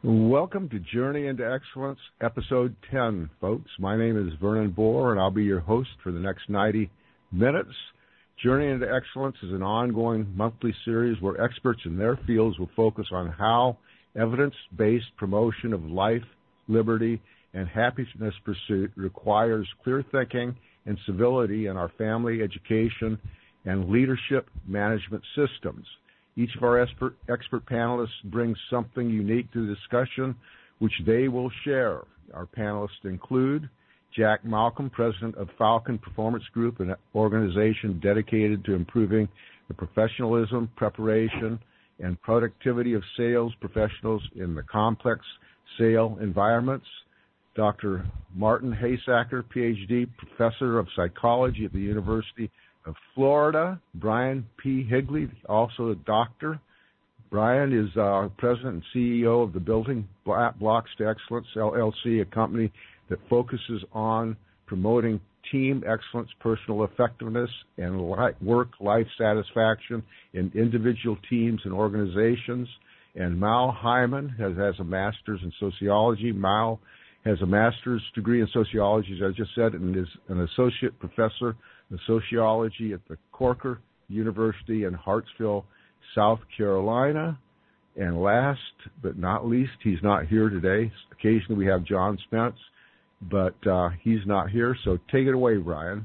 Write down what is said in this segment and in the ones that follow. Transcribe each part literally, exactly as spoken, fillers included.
Welcome to Journey into Excellence, Episode ten, folks. My name is Vernon Bohr, and I'll be your host for the next ninety minutes. Journey into Excellence is an ongoing monthly series where experts in their fields will focus on how evidence-based promotion of life, liberty, and happiness pursuit requires clear thinking and civility in our family, education, and leadership management systems. Each of our expert, expert panelists brings something unique to the discussion, which they will share. Our panelists include Jack Malcolm, president of Falcon Performance Group, an organization dedicated to improving the professionalism, preparation, and productivity of sales professionals in the complex sale environments. Doctor Martin Haysacker, P H D, professor of psychology at the University of Florida. Brian P. Higley, also a doctor. Brian is uh, president and C E O of the Building Blocks to Excellence, L L C, a company that focuses on promoting team excellence, personal effectiveness, and work-life satisfaction in individual teams and organizations. And Mal Hyman has, has a master's in sociology. Mal has a master's degree in sociology, as I just said, and is an associate professor of sociology at the Corker University in Hartsville, South Carolina. And last but not least, he's not here today. Occasionally we have John Spence, but uh, he's not here, so take it away, Brian.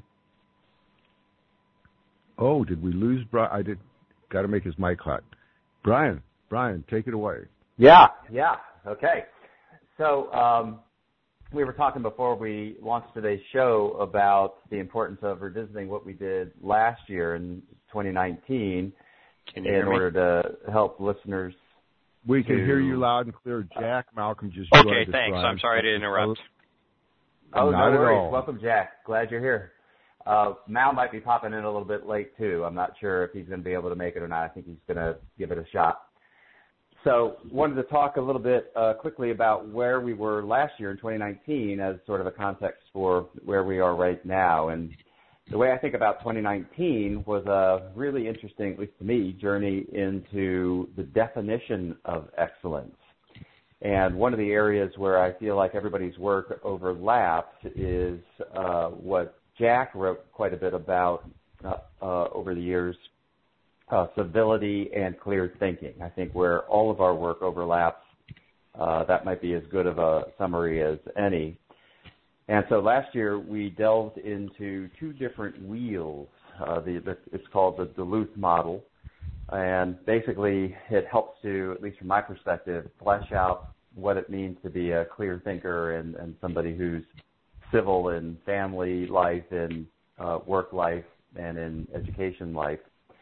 Oh, did we lose Brian? I did. Got to make his mic hot. Brian, Brian, take it away. Yeah, yeah, okay. So um, we were talking before we launched today's show about the importance of revisiting what we did last year in twenty nineteen Can you in hear me? order to help listeners. We can to... hear you loud and clear. Jack Malcolm just Okay, joined us, thanks. Brian. I'm sorry to interrupt. Oh, Not no at worries. all. Welcome, Jack. Glad you're here. Uh, Mal might be popping in a little bit late, too. I'm not sure if he's going to be able to make it or not. I think he's going to give it a shot. So wanted to talk a little bit uh, quickly about where we were last year in twenty nineteen as sort of a context for where we are right now. And the way I think about twenty nineteen was a really interesting, at least to me, journey into the definition of excellence. And one of the areas where I feel like everybody's work overlaps is uh, what Jack wrote quite a bit about uh, uh, over the years, uh, civility and clear thinking. I think where all of our work overlaps, uh, that might be as good of a summary as any. And so last year we delved into two different wheels. Uh, the, the, it's called the Duluth model. And basically it helps to, at least from my perspective, flesh out what it means to be a clear thinker and, and somebody who's civil in family life, in uh, work life, and in education life.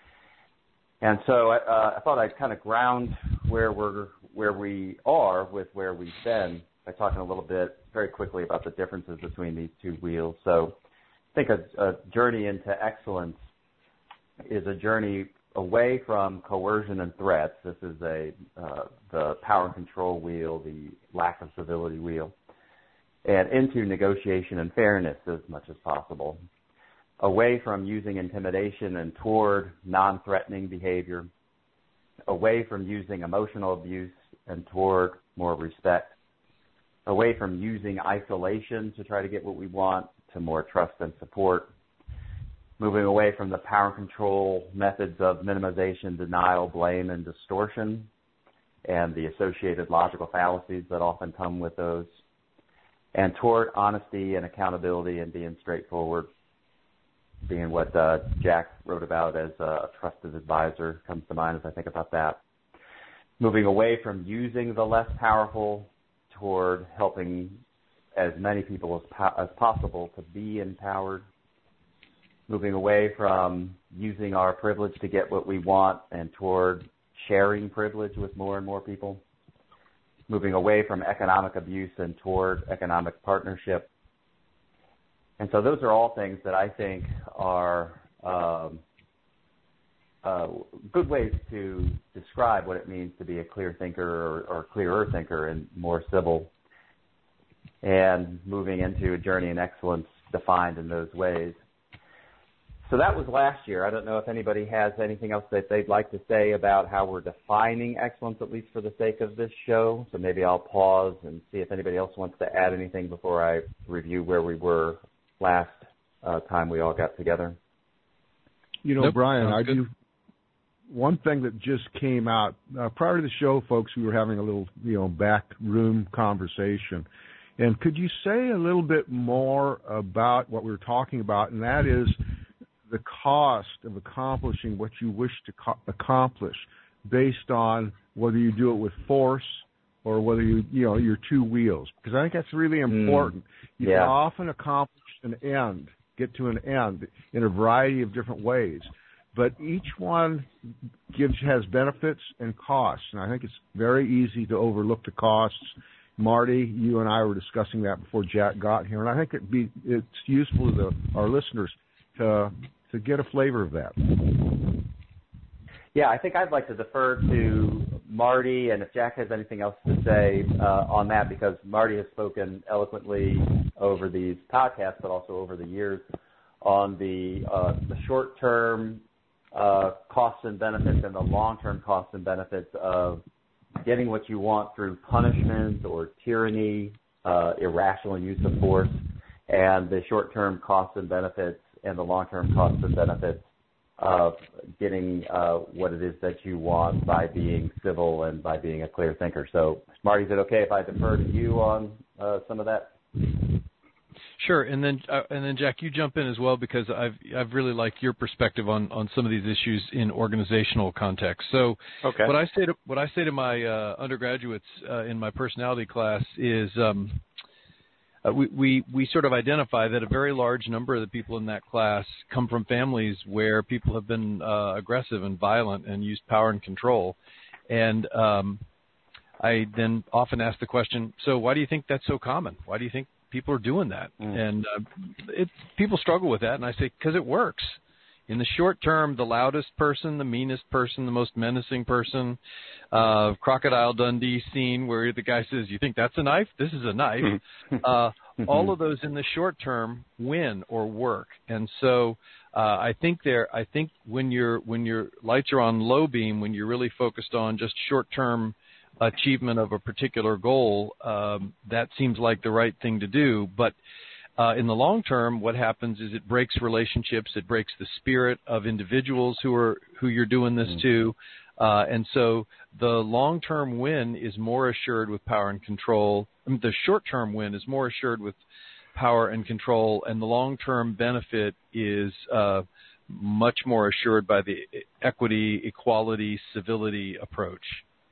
And so I, uh, I thought I'd kind of ground where we're where we are with where we've been by talking a little bit very quickly about the differences between these two wheels. So I think a, a journey into excellence is a journey away from coercion and threats. This is a uh, the power and control wheel, the lack of civility wheel, and into negotiation and fairness as much as possible. Away from using intimidation and toward non-threatening behavior. Away from using emotional abuse and toward more respect. Away from using isolation to try to get what we want to more trust and support. Moving away from the power and control methods of minimization, denial, blame, and distortion, and the associated logical fallacies that often come with those, and toward honesty and accountability and being straightforward, being what uh, Jack wrote about as a trusted advisor comes to mind as I think about that. Moving away from using the less powerful toward helping as many people as, po- as possible to be empowered. Moving away from using our privilege to get what we want and toward sharing privilege with more and more people. Moving away from economic abuse and toward economic partnership. And so those are all things that I think are um, uh, good ways to describe what it means to be a clear thinker or, or clearer thinker and more civil, and moving into a journey in excellence defined in those ways. So that was last year. I don't know if anybody has anything else that they'd like to say about how we're defining excellence, at least for the sake of this show. So maybe I'll pause and see if anybody else wants to add anything before I review where we were last uh, time we all got together. You know, nope, Brian, I good. do. One thing that just came out uh, prior to the show, folks, we were having a little, you know, back room conversation. And could you say a little bit more about what we were talking about, and that is the cost of accomplishing what you wish to co- accomplish based on whether you do it with force or whether you, you know, your two wheels. Because I think that's really important. Mm, you yeah. can often accomplish an end, get to an end in a variety of different ways. But each one gives has benefits and costs, and I think it's very easy to overlook the costs. Marty, you and I were discussing that before Jack got here, and I think it'd be it's useful to the, our listeners to to get a flavor of that. Yeah, I think I'd like to defer to Marty, and if Jack has anything else to say uh, on that, because Marty has spoken eloquently over these podcasts, but also over the years on the uh, the short-term uh, costs and benefits and the long-term costs and benefits of getting what you want through punishment or tyranny, uh, irrational use of force, and the short-term costs and benefits and the long-term costs and benefits of getting uh, what it is that you want by being civil and by being a clear thinker. So, Marty, is it okay if I defer to you on uh, some of that? Sure, and then uh, and then Jack, you jump in as well, because I've I've really liked your perspective on, on some of these issues in organizational context. So okay. what I say to what I say to my uh, undergraduates uh, in my personality class is um, uh, we, we we sort of identify that a very large number of the people in that class come from families where people have been uh, aggressive and violent and used power and control, and um, I then often ask the question, so why do you think that's so common? Why do you think people are doing that? Mm. And uh, it, people struggle with that, and I say, because it works. In the short term, the loudest person, the meanest person, the most menacing person, uh, Crocodile Dundee scene where the guy says, you think that's a knife? This is a knife. uh, all of those in the short term win or work. And so uh, I think there, I think when you're when your lights are on low beam, when you're really focused on just short term achievement of a particular goal, um, that seems like the right thing to do. But uh, in the long term, what happens is it breaks relationships, it breaks the spirit of individuals who are who you're doing this mm-hmm. to, uh, and so the long-term win is more assured with power and control. I mean, the short-term win is more assured with power and control, and the long-term benefit is uh, much more assured by the equity, equality, civility approach.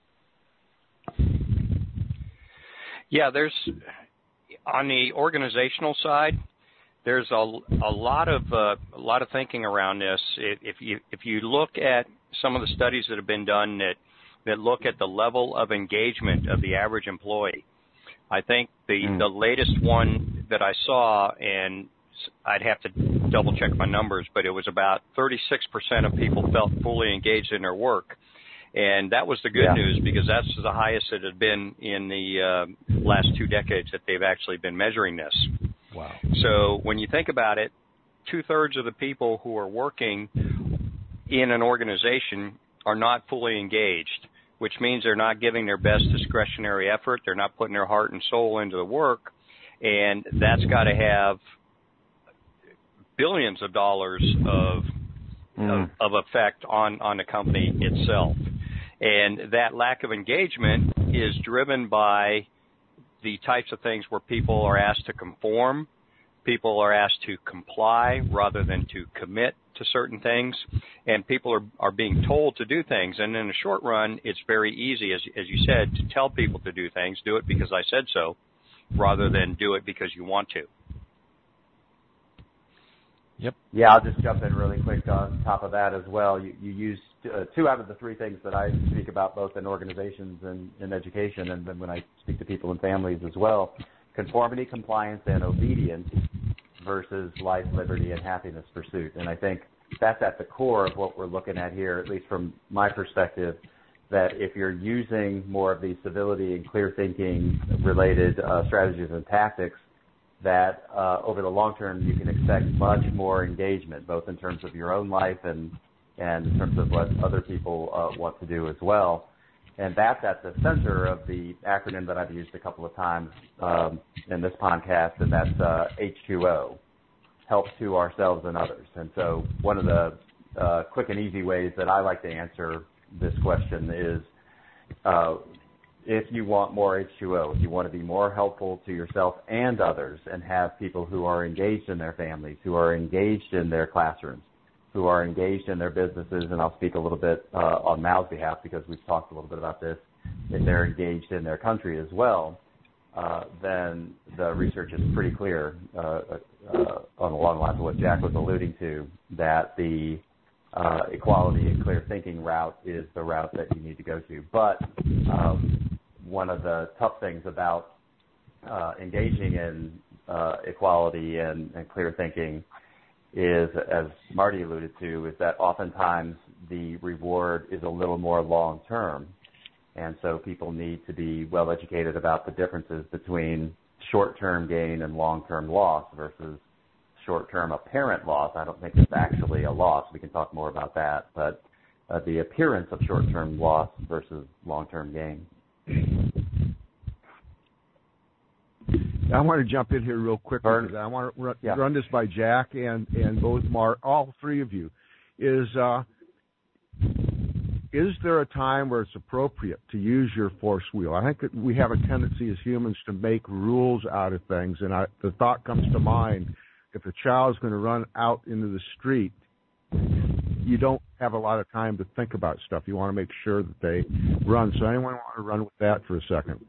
Yeah, there's on the organizational side, there's a, a lot of uh, a lot of thinking around this. If you if you look at some of the studies that have been done that that look at the level of engagement of the average employee, I think the mm. the latest one that I saw, and I'd have to double check my numbers, but it was about thirty-six percent of people felt fully engaged in their work. And that was the good yeah. news, because that's the highest it had been in the uh, last two decades that they've actually been measuring this. Wow. So when you think about it, two-thirds of the people who are working in an organization are not fully engaged, which means they're not giving their best discretionary effort. They're not putting their heart and soul into the work. And that's got to have billions of dollars of, mm. of, of effect on, on the company itself. And that lack of engagement is driven by the types of things where people are asked to conform, people are asked to comply rather than to commit to certain things, and people are, are being told to do things. And in the short run, it's very easy, as, as you said, to tell people to do things, do it because I said so, rather than do it because you want to. Yep. Yeah, I'll just jump in really quick on top of that as well. You, you used uh, two out of the three things that I speak about both in organizations and in education, and then when I speak to people in families as well: conformity, compliance, and obedience versus life, liberty, and happiness pursuit. And I think that's at the core of what we're looking at here, at least from my perspective, that if you're using more of these civility and clear thinking related uh, strategies and tactics, that uh, over the long term you can expect much more engagement, both in terms of your own life and, and in terms of what other people uh, want to do as well. And that's at the center of the acronym that I've used a couple of times um, in this podcast, and that's uh, H two O, help to ourselves and others. And so one of the uh, quick and easy ways that I like to answer this question is uh, if you want more H two O, if you want to be more helpful to yourself and others and have people who are engaged in their families, who are engaged in their classrooms, who are engaged in their businesses, and I'll speak a little bit uh, on Mal's behalf because we've talked a little bit about this, if they're engaged in their country as well, uh, then the research is pretty clear uh, uh, on along the lines of what Jack was alluding to, that the uh, equality and clear thinking route is the route that you need to go to. But um, one of the tough things about uh, engaging in uh, equality and, and clear thinking is, as Marty alluded to, is that oftentimes the reward is a little more long-term. And so people need to be well educated about the differences between short-term gain and long-term loss versus short-term apparent loss. I don't think it's actually a loss. We can talk more about that. But uh, the appearance of short-term loss versus long-term gain. I want to jump in here real quick. Vern, I want to run, yeah. run this by Jack and, and both Mark, all three of you. Is uh, is there a time where it's appropriate to use your force wheel? I think that we have a tendency as humans to make rules out of things, and I, the thought comes to mind, if a child is going to run out into the street, you don't have a lot of time to think about stuff. You want to make sure that they run. So anyone want to run with that for a second?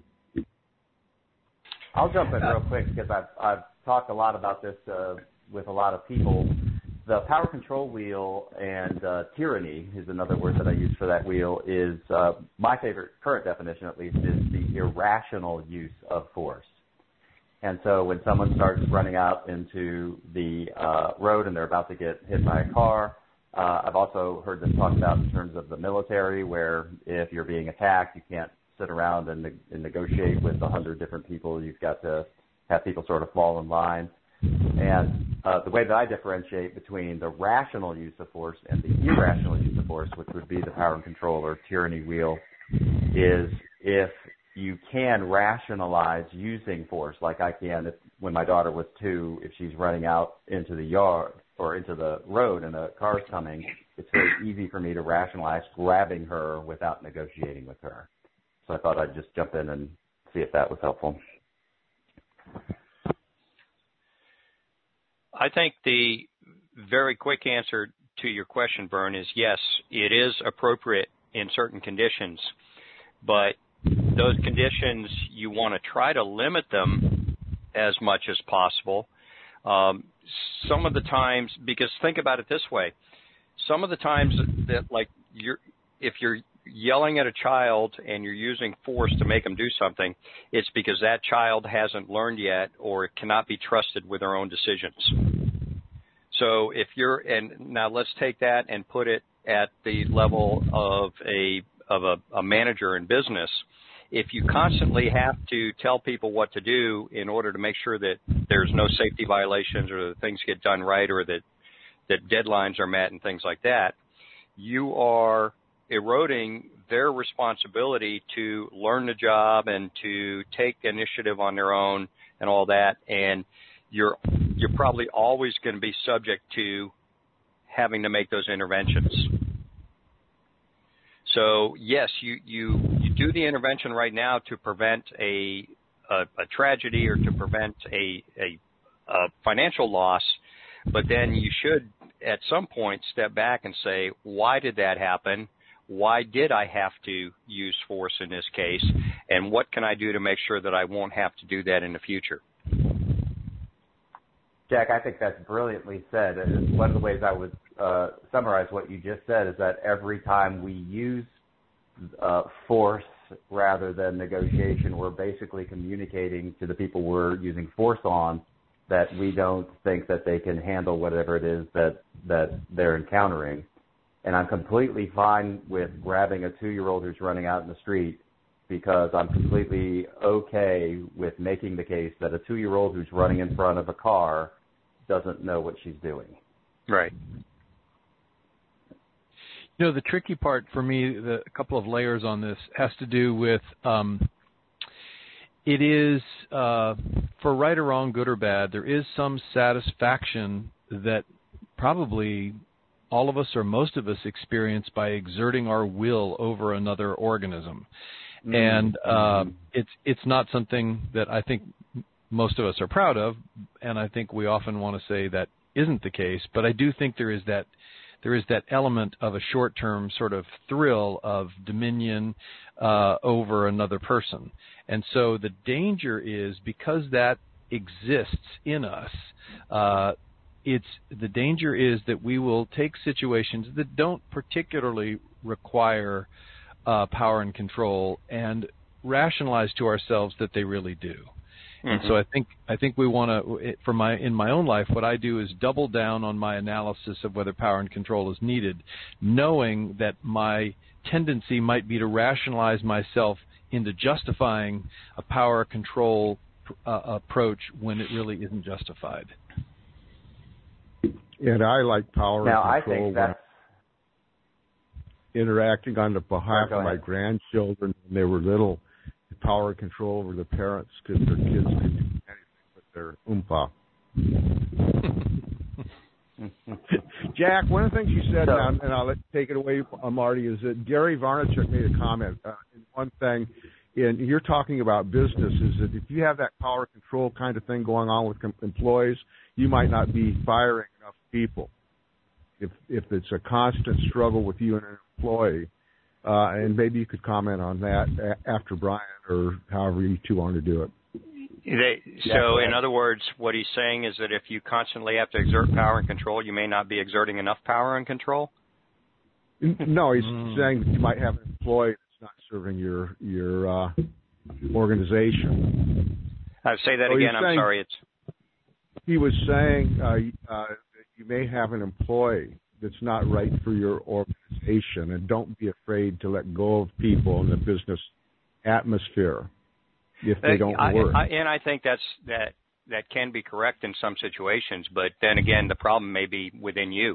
I'll jump in real quick because I've, I've talked a lot about this uh, with a lot of people. The power control wheel and uh, tyranny is another word that I use for that wheel, is uh, my favorite current definition, at least, is the irrational use of force. And so when someone starts running out into the uh, road and they're about to get hit by a car, uh, I've also heard this talked about in terms of the military, where if you're being attacked, you can't sit around and, ne- and negotiate with a hundred different people. You've got to have people sort of fall in line. And uh, the way that I differentiate between the rational use of force and the irrational use of force, which would be the power and control or tyranny wheel, is if you can rationalize using force, like I can if, when my daughter was two, if she's running out into the yard or into the road and a car's coming, it's very easy for me to rationalize grabbing her without negotiating with her. So I thought I'd just jump in and see if that was helpful. I think the very quick answer to your question, Vern, is yes, it is appropriate in certain conditions, but those conditions, you want to try to limit them as much as possible. Um, some of the times, because think about it this way, some of the times that, like, you're, if you're yelling at a child and you're using force to make them do something, it's because that child hasn't learned yet or cannot be trusted with their own decisions. So if you're, and now let's take that and put it at the level of a of a, a manager in business. If you constantly have to tell people what to do in order to make sure that there's no safety violations or that things get done right or that, that deadlines are met and things like that, you are eroding their responsibility to learn the job and to take initiative on their own and all that. And you're you're probably always going to be subject to having to make those interventions. So yes, you, you, you do the intervention right now to prevent a a, a tragedy or to prevent a, a a financial loss, but then you should at some point step back and say, why did that happen? Why did I have to use force in this case? And what can I do to make sure that I won't have to do that in the future? Jack, I think that's brilliantly said. One of the ways I would uh, summarize what you just said is that every time we use uh, force rather than negotiation, we're basically communicating to the people we're using force on that we don't think that they can handle whatever it is that, that they're encountering. And I'm completely fine with grabbing a two-year-old who's running out in the street because I'm completely okay with making the case that a two-year-old who's running in front of a car doesn't know what she's doing. Right. You know, the tricky part for me, the a couple of layers on this, has to do with um, it is, uh, for right or wrong, good or bad, there is some satisfaction that probably all of us or most of us experience by exerting our will over another organism. Mm-hmm. And uh, it's it's not something that I think most of us are proud of, and I think we often want to say that isn't the case, but I do think there is that there is that element of a short-term sort of thrill of dominion uh, over another person. And so the danger is, because that exists in us, uh, it's the danger is that we will take situations that don't particularly require uh, power and control and rationalize to ourselves that they really do. Mm-hmm. And so I think I think we want to, for my in my own life, what I do is double down on my analysis of whether power and control is needed, knowing that my tendency might be to rationalize myself into justifying a power control uh, approach when it really isn't justified. And I like power now, and control I think that's, interacting on the behalf oh, of my grandchildren when they were little. Power and control over the parents because their kids could do anything but their oompa. Jack, one of the things you said, so, and, and I'll let you take it away, uh, Marty, is that Gary Vaynerchuk made a comment. Uh, one thing, and you're talking about business, is that if you have that power control kind of thing going on with com- employees, you might not be firing enough people. If if it's a constant struggle with you and an employee. Uh, and maybe you could comment on that a- after Brian, or however you two want to do it. They, so, in other words, what he's saying is that if you constantly have to exert power and control, you may not be exerting enough power and control? No, he's mm. saying that you might have an employee that's not serving your your uh, organization. I'll say that so again. I'm sorry. It's. He was saying uh, uh, that you may have an employee that's not right for your organization, and don't be afraid to let go of people in the business atmosphere if they don't I, work. I, and I think that's that that can be correct in some situations, but then again, the problem may be within you.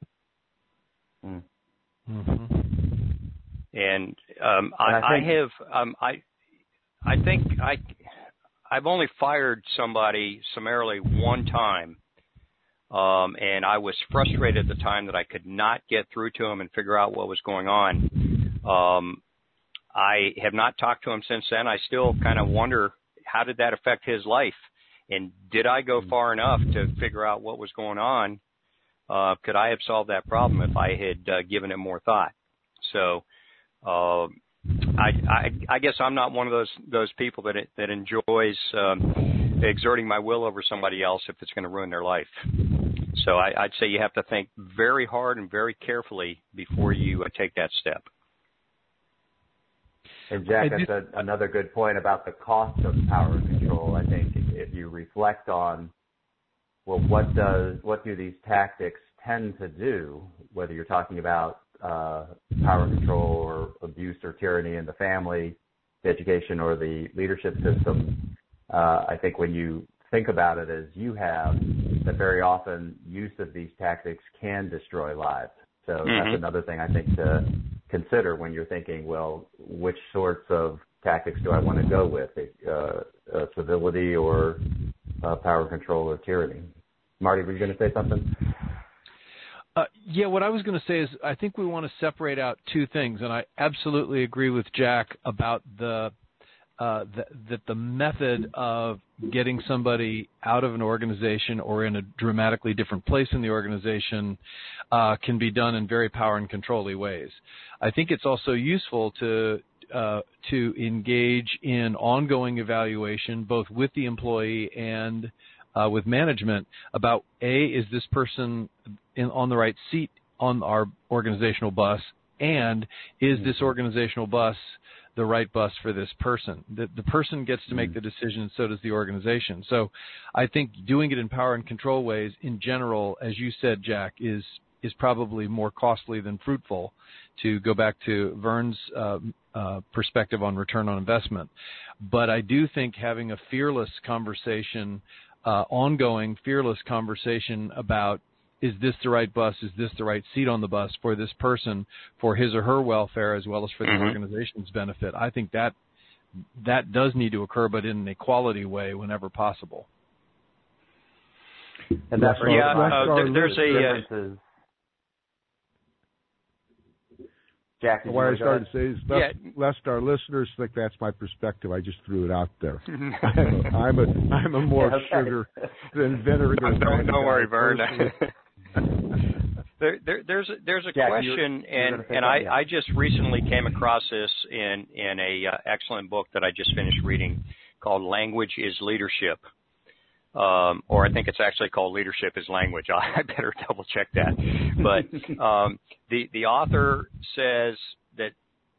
Mm-hmm. And um, I, and I, think, I have um, I I think I I've only fired somebody summarily one time. Um, and I was frustrated at the time that I could not get through to him and figure out what was going on. Um, I have not talked to him since then. I still kind of wonder, how did that affect his life? And did I go far enough to figure out what was going on? Uh, could I have solved that problem if I had uh, given it more thought? So uh, I, I, I guess I'm not one of those those people that that enjoys um, exerting my will over somebody else if it's going to ruin their life. So I, I'd say you have to think very hard and very carefully before you uh, take that step. And Jack, that's a, another good point about the cost of power and control. I think if you reflect on, well, what does what do these tactics tend to do, whether you're talking about uh, power and control or abuse or tyranny in the family, the education, or the leadership system, uh, I think when you think about it as you have, that very often use of these tactics can destroy lives. So mm-hmm. that's another thing I think to consider when you're thinking, well, which sorts of tactics do I want to go with, uh, uh, civility or uh, power control or tyranny? Marty, were you going to say something? Uh, yeah, what I was going to say is I think we want to separate out two things, and I absolutely agree with Jack about the Uh, that, that the method of getting somebody out of an organization or in a dramatically different place in the organization uh, can be done in very power and control-y ways. I think it's also useful to uh, to engage in ongoing evaluation, both with the employee and uh, with management, about, A, is this person in, on the right seat on our organizational bus, and is this organizational bus the right bus for this person? The, the person gets to make the decision, and so does the organization. So I think doing it in power and control ways in general, as you said, Jack, is is probably more costly than fruitful, to go back to Vern's uh, uh, perspective on return on investment. But I do think having a fearless conversation, uh, ongoing fearless conversation about, is this the right bus? Is this the right seat on the bus for this person, for his or her welfare, as well as for the mm-hmm. organization's benefit? I think that that does need to occur, but in an equality way whenever possible. And that's yeah, uh, there, there's a uh, Jack. What I started to say is, lest, yeah. lest our listeners think that's my perspective, I just threw it out there. I'm, a, I'm a I'm a more yeah, okay. sugar than vinegar. Don't, don't worry, Vern. there, there, there's a, there's a Jack, question, you're, you're and and I, I just recently came across this in in a uh, excellent book that I just finished reading called "Language is Leadership." Um, or I think it's actually called Leadership is Language. I better double check that. But um, the the author says that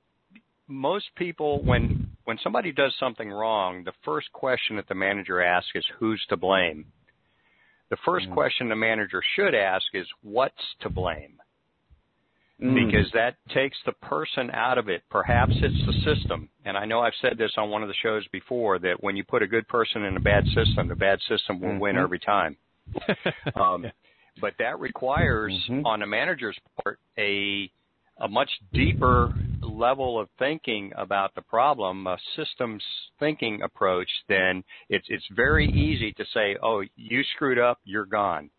most people, when when somebody does something wrong, the first question that the manager asks is, who's to blame? The first mm. question the manager should ask is, what's to blame? Mm. Because that takes the person out of it. Perhaps it's the system. And I know I've said this on one of the shows before, that when you put a good person in a bad system, the bad system will mm-hmm. win every time. um, but that requires, mm-hmm. on a manager's part, a a much deeper level of thinking about the problem, a systems thinking approach. Then it's it's very easy to say, oh, you screwed up, you're gone.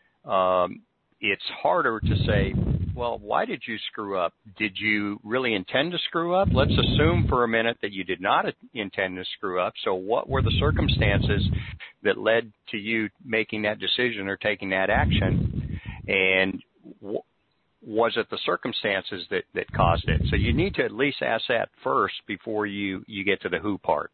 Um, it's harder to say, well, why did you screw up? Did you really intend to screw up? Let's assume for a minute that you did not intend to screw up. So what were the circumstances that led to you making that decision or taking that action? And w- was it the circumstances that, that caused it? So you need to at least ask that first before you, you get to the who part.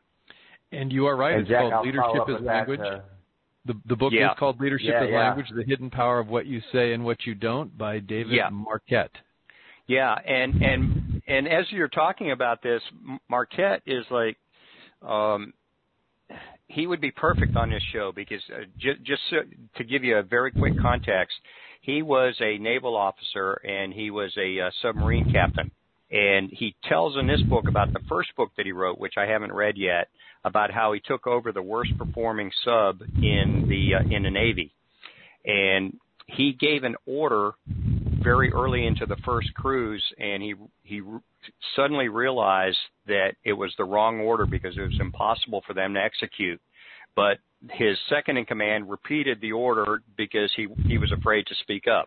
And you are right. And it's Jack, called I'll Leadership as Language. That, uh, The, the book yeah. is called Leadership yeah, as yeah. Language, The Hidden Power of What You Say and What You Don't by David yeah. Marquette. Yeah, and, and and as you're talking about this, Marquette is like, um, he would be perfect on this show because uh, j- just so, to give you a very quick context, he was a naval officer and he was a uh, submarine captain. And he tells in this book about the first book that he wrote, which I haven't read yet, about how he took over the worst performing sub in the uh, in the Navy. And he gave an order very early into the first cruise, and he he suddenly realized that it was the wrong order because it was impossible for them to execute. But his second in command repeated the order because he he was afraid to speak up.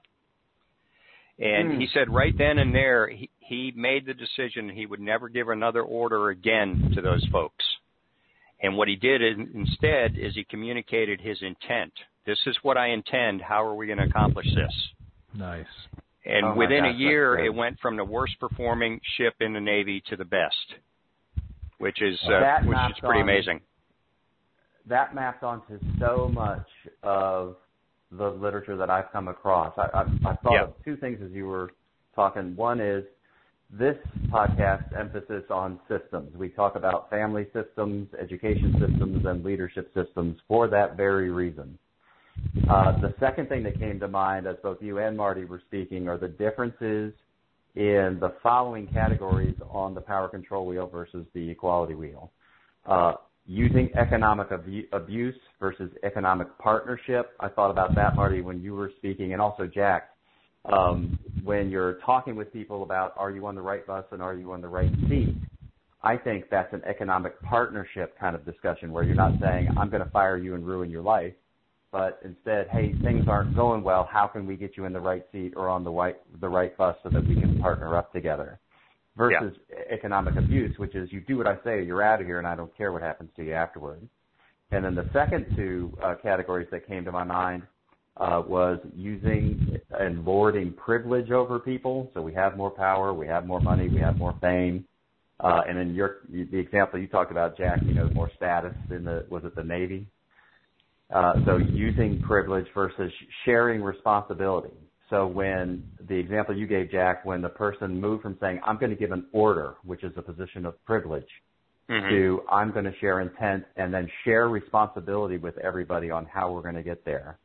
And mm. he said right then and there, he, he made the decision he would never give another order again to those folks. And what he did is, instead is he communicated his intent. This is what I intend. How are we going to accomplish this? Nice. And oh within gosh, a year, it went from the worst performing ship in the Navy to the best, which is uh, which is pretty on, amazing. That mapped onto so much of the literature that I've come across. I, I, I thought yeah. of two things as you were talking. One is this podcast emphasis on systems. We talk about family systems, education systems, and leadership systems for that very reason. Uh, the second thing that came to mind as both you and Marty were speaking are the differences in the following categories on the power control wheel versus the equality wheel. Uh, using economic abu- abuse versus economic partnership. I thought about that, Marty, when you were speaking, and also Jack. Um, when you're talking with people about are you on the right bus and are you on the right seat, I think that's an economic partnership kind of discussion where you're not saying I'm going to fire you and ruin your life, but instead, hey, things aren't going well. How can we get you in the right seat or on the right the right bus so that we can partner up together? Versus yeah. economic abuse, which is you do what I say, you're out of here, and I don't care what happens to you afterward. And then the second two uh, categories that came to my mind uh, was using and lording privilege over people. So we have more power, we have more money, we have more fame. Uh, and in your the example you talked about, Jack, you know, more status in the was it the Navy? Uh, so using privilege versus sharing responsibility. So when the example you gave, Jack, when the person moved from saying, I'm going to give an order, which is a position of privilege, mm-hmm. to I'm going to share intent and then share responsibility with everybody on how we're going to get there.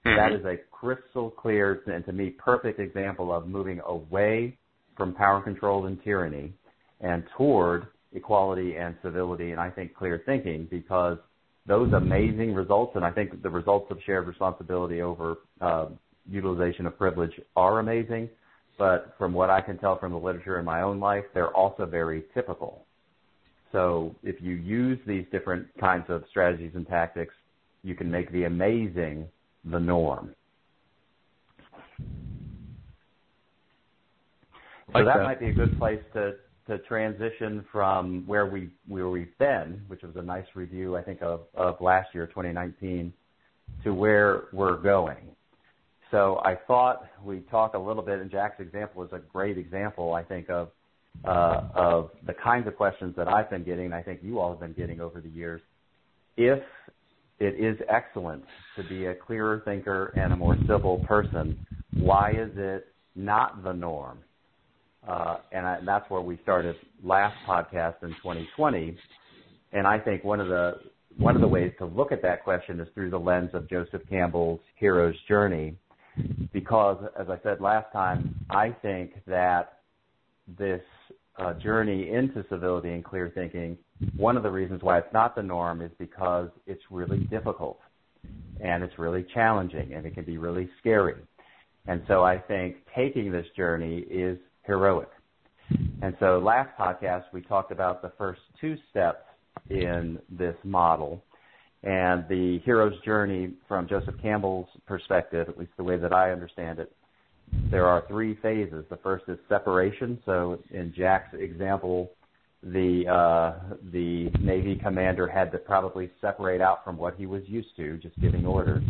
Mm-hmm. That is a crystal clear, and to me, perfect example of moving away from power, control, and tyranny and toward equality and civility, and I think clear thinking, because those amazing results, and I think the results of shared responsibility over uh, utilization of privilege are amazing, but from what I can tell from the literature in my own life, they're also very typical. So if you use these different kinds of strategies and tactics, you can make the amazing the norm. So like that, that might be a good place to, to transition from where we where we've been, which was a nice review, I think, of, of last year, twenty nineteen, to where we're going. So I thought we'd talk a little bit, and Jack's example is a great example, I think, of uh, of the kinds of questions that I've been getting, and I think you all have been getting over the years. If it is excellent to be a clearer thinker and a more civil person, why is it not the norm? Uh, and, I, and that's where we started last podcast in twenty twenty. And I think one of the one of the ways to look at that question is through the lens of Joseph Campbell's Hero's Journey, because, as I said last time, I think that this uh, journey into civility and clear thinking, one of the reasons why it's not the norm is because it's really difficult and it's really challenging and it can be really scary. And so I think taking this journey is heroic. And so last podcast we talked about the first two steps in this model, and the hero's journey from Joseph Campbell's perspective, at least the way that I understand it, there are three phases. The first is separation. So in Jack's example, the uh, the Navy commander had to probably separate out from what he was used to, just giving orders.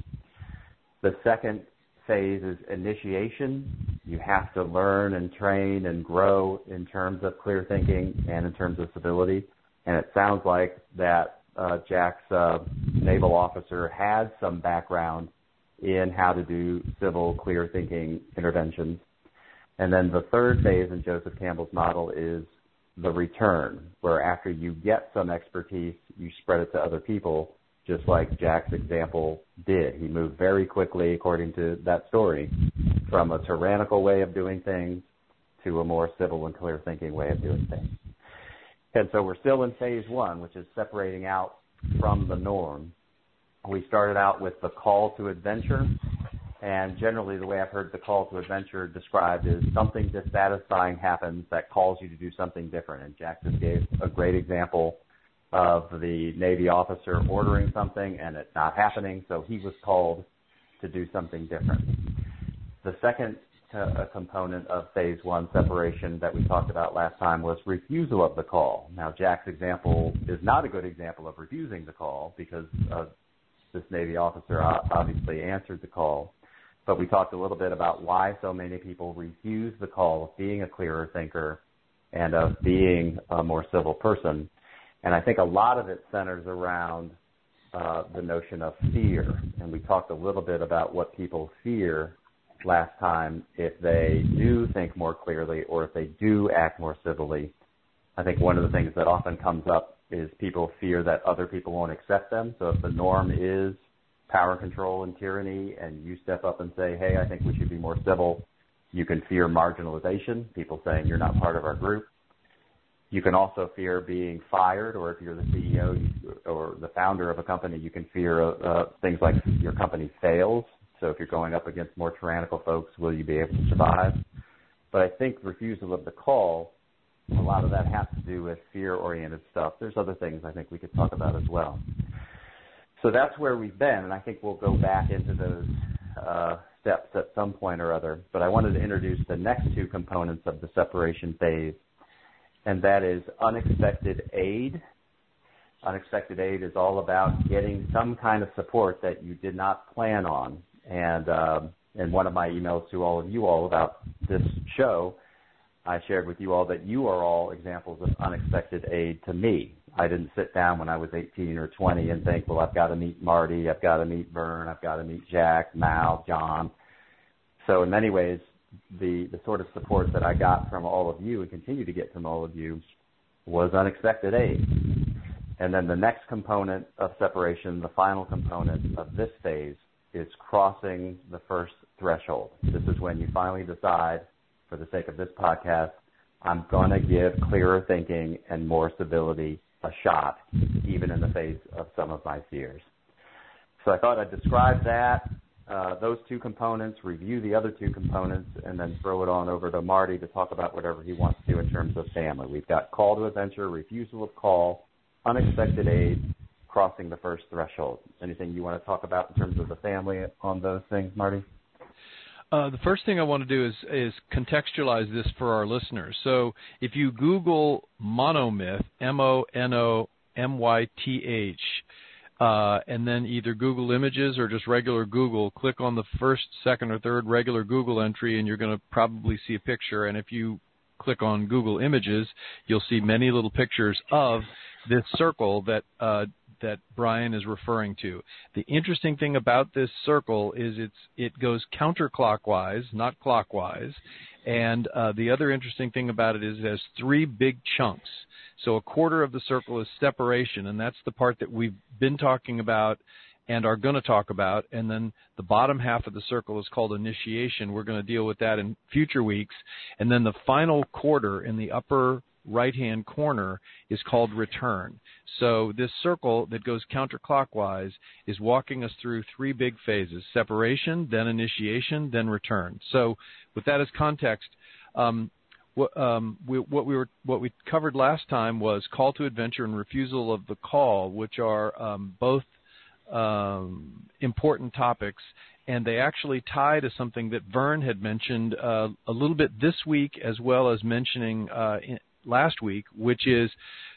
The second phase is initiation. You have to learn and train and grow in terms of clear thinking and in terms of civility. And it sounds like that uh, Jack's uh, naval officer had some background in how to do civil, clear thinking interventions. And then the third phase in Joseph Campbell's model is the return, where after you get some expertise, you spread it to other people, just like Jack's example did. He moved very quickly, according to that story, from a tyrannical way of doing things to a more civil and clear thinking way of doing things. And so we're still in phase one, which is separating out from the norm. We started out with the call to adventure, and generally the way I've heard the call to adventure described is something dissatisfying happens that calls you to do something different. And Jack just gave a great example of the Navy officer ordering something and it not happening, so he was called to do something different. The second uh, component of phase one separation that we talked about last time was refusal of the call. Now, Jack's example is not a good example of refusing the call because uh, this Navy officer obviously answered the call, but we talked a little bit about why so many people refuse the call of being a clearer thinker and of being a more civil person. And I think a lot of it centers around uh, the notion of fear. And we talked a little bit about what people fear last time if they do think more clearly or if they do act more civilly. I think one of the things that often comes up is people fear that other people won't accept them. So if the norm is power, control, and tyranny, and you step up and say, hey, I think we should be more civil, you can fear marginalization, people saying you're not part of our group. You can also fear being fired, or if you're the C E O or the founder of a company, you can fear uh, things like your company fails. So if you're going up against more tyrannical folks, will you be able to survive? But I think refusal of the call, a lot of that has to do with fear-oriented stuff. There's other things I think we could talk about as well. So that's where we've been, and I think we'll go back into those uh, steps at some point or other. But I wanted to introduce the next two components of the separation phase, and that is unexpected aid. Unexpected aid is all about getting some kind of support that you did not plan on. And um, in one of my emails to all of you all about this show, I shared with you all that you are all examples of unexpected aid to me. I didn't sit down when I was eighteen or twenty and think, well, I've got to meet Marty, I've got to meet Vern, I've got to meet Jack, Mal, John. So in many ways, the, the sort of support that I got from all of you and continue to get from all of you was unexpected aid. And then the next component of separation, the final component of this phase, is crossing the first threshold. This is when you finally decide, for the sake of this podcast, I'm going to give clearer thinking and more stability a shot, even in the face of some of my fears. So I thought I'd describe that, uh, those two components, review the other two components, and then throw it on over to Marty to talk about whatever he wants to in terms of family. We've got call to adventure, refusal of call, unexpected aid, crossing the first threshold. Anything you want to talk about in terms of the family on those things, Marty? Uh, the first thing I want to do is, is contextualize this for our listeners. So if you Google monomyth, M O N O M Y T H, uh, and then either Google Images or just regular Google, click on the first, second, or third regular Google entry, and you're going to probably see a picture. And if you click on Google Images, you'll see many little pictures of this circle that uh, that Brian is referring to. The interesting thing about this circle is it's it goes counterclockwise, not clockwise. And uh, the other interesting thing about it is it has three big chunks. So a quarter of the circle is separation, and that's the part that we've been talking about and are going to talk about. And then the bottom half of the circle is called initiation. We're going to deal with that in future weeks. And then the final quarter in the upper right-hand corner is called return. So this circle that goes counterclockwise is walking us through three big phases: separation, then initiation, then return. So with that as context, um, what, um, we, what we were what we covered last time was call to adventure and refusal of the call, which are um, both um, important topics, and they actually tie to something that Vern had mentioned uh, a little bit this week, as well as mentioning uh, in, last week, which is,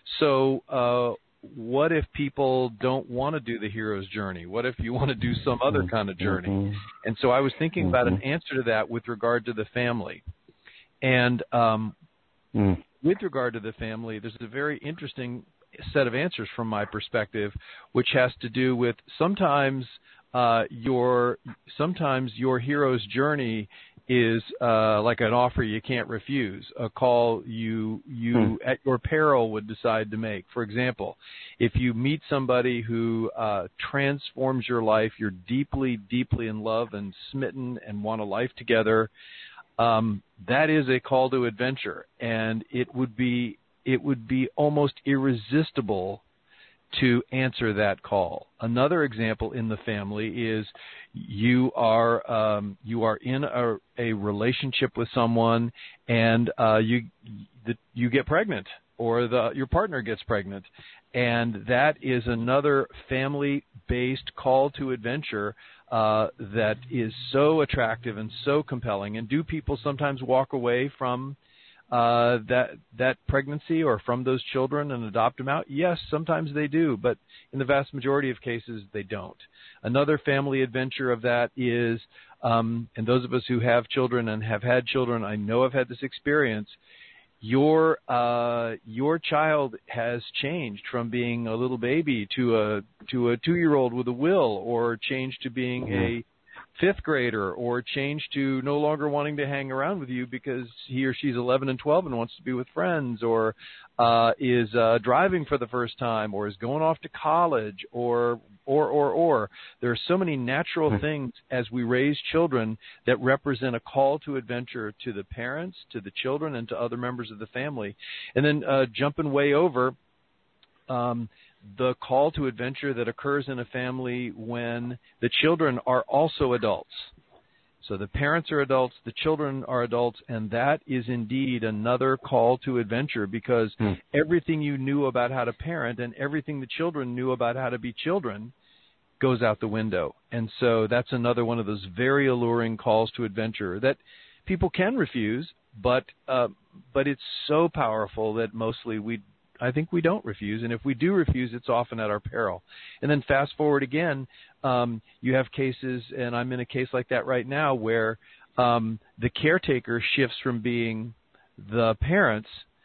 so uh, what if people don't want to do the hero's journey? What if you want to do some other kind of journey? Mm-hmm. And so I was thinking mm-hmm. about an answer to that with regard to the family. And um, mm. with regard to the family, there's a very interesting set of answers from my perspective, which has to do with sometimes uh, your sometimes your hero's journey is uh, like an offer you can't refuse, a call you you hmm. at your peril would decide to make. For example, if you meet somebody who uh, transforms your life, you're deeply, deeply in love and smitten and want a life together, um, that is a call to adventure, and it would be it would be almost irresistible to answer that call. Another example in the family is you are um, you are in a, a relationship with someone, and uh, you the, you get pregnant, or the your partner gets pregnant, and that is another family-based call to adventure uh, that is so attractive and so compelling. And do people sometimes walk away from Uh, that that pregnancy or from those children and adopt them out? Yes, sometimes they do, but in the vast majority of cases, they don't. Another family adventure of that is, um, and those of us who have children and have had children, I know I've had this experience, your uh, your child has changed from being a little baby to a to a two-year-old with a will, or changed to being a fifth grader, or change to no longer wanting to hang around with you because he or she's eleven and twelve and wants to be with friends, or uh, is uh, driving for the first time, or is going off to college, or, or, or, or. There are so many natural things as we raise children that represent a call to adventure to the parents, to the children, and to other members of the family. And then uh, jumping way over, um, the call to adventure that occurs in a family when the children are also adults. So the parents are adults, the children are adults, and that is indeed another call to adventure, because hmm. everything you knew about how to parent and everything the children knew about how to be children goes out the window. And so that's another one of those very alluring calls to adventure that people can refuse, but uh, but it's so powerful that mostly we I think we don't refuse, and if we do refuse, it's often at our peril. And then fast forward again, um, you have cases, and I'm in a case like that right now, where um, the caretaker shifts from being the parents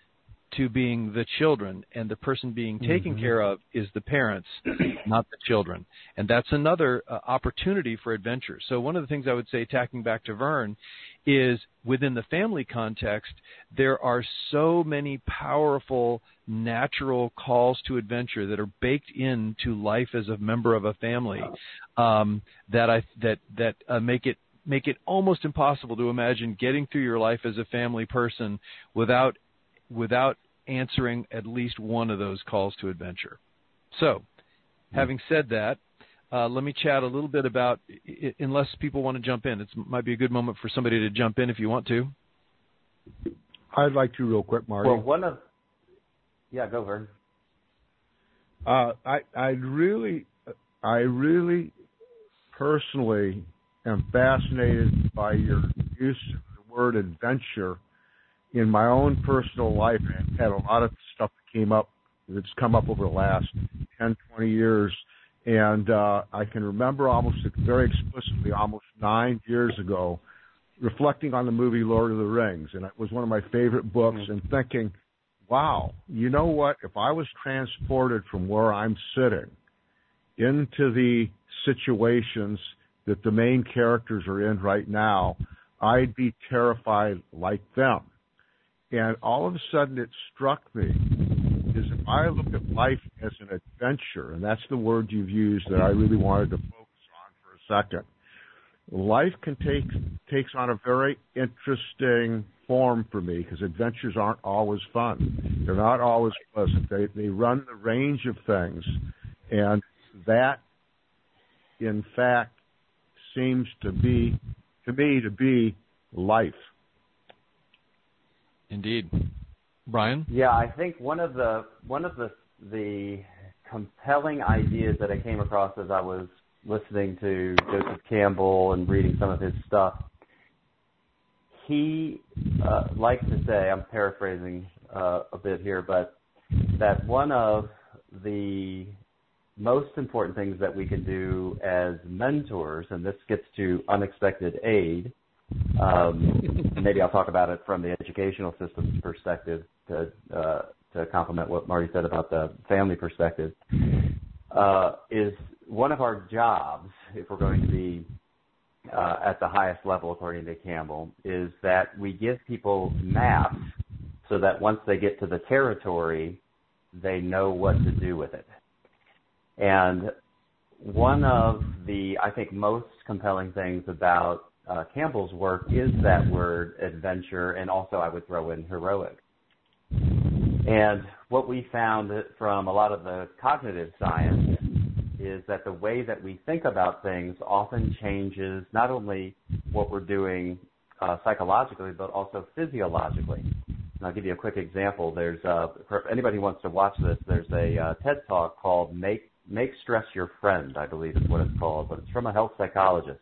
to being the children, and the person being taken Mm-hmm. care of is the parents, not the children. And that's another uh, opportunity for adventure. So one of the things I would say, tacking back to Vern, is within the family context, there are so many powerful natural calls to adventure that are baked into life as a member of a family um, that I that that uh, make it make it almost impossible to imagine getting through your life as a family person without without answering at least one of those calls to adventure. So, having said that, uh, let me chat a little bit about, unless people want to jump in, it might be a good moment for somebody to jump in if you want to. I'd like to real quick, Marty. Well, one of, yeah, go Vern. Uh, I I really I really personally am fascinated by your use of the word adventure in my own personal life. I've had a lot of stuff that came up that's come up over the last ten, twenty years, and uh, I can remember almost very explicitly, almost nine years ago, reflecting on the movie Lord of the Rings, and it was one of my favorite books, mm-hmm. and thinking, wow, you know what? If I was transported from where I'm sitting into the situations that the main characters are in right now, I'd be terrified like them. And all of a sudden it struck me is if I look at life as an adventure, and that's the word you've used that I really wanted to focus on for a second, life can take takes on a very interesting form for me because adventures aren't always fun. They're not always pleasant. They they run the range of things, and that, in fact, seems to be, to me, to be life. Indeed. Brian? Yeah, I think one of the one of the the compelling ideas that I came across as I was listening to Joseph Campbell and reading some of his stuff, he uh, likes to say, I'm paraphrasing uh, a bit here, but that one of the most important things that we can do as mentors, and this gets to unexpected aid, um, maybe I'll talk about it from the educational system's perspective to uh, to complement what Marty said about the family perspective, uh, is one of our jobs, if we're going to be uh, at the highest level, according to Campbell, is that we give people maps so that once they get to the territory, they know what to do with it. And one of the, I think, most compelling things about uh, Campbell's work is that word adventure, and also I would throw in heroic. And what we found from a lot of the cognitive science is that the way that we think about things often changes not only what we're doing uh, psychologically, but also physiologically. And I'll give you a quick example. There's uh, for anybody who wants to watch this, there's a uh, TED Talk called Make Make Stress Your Friend, I believe is what it's called, but it's from a health psychologist.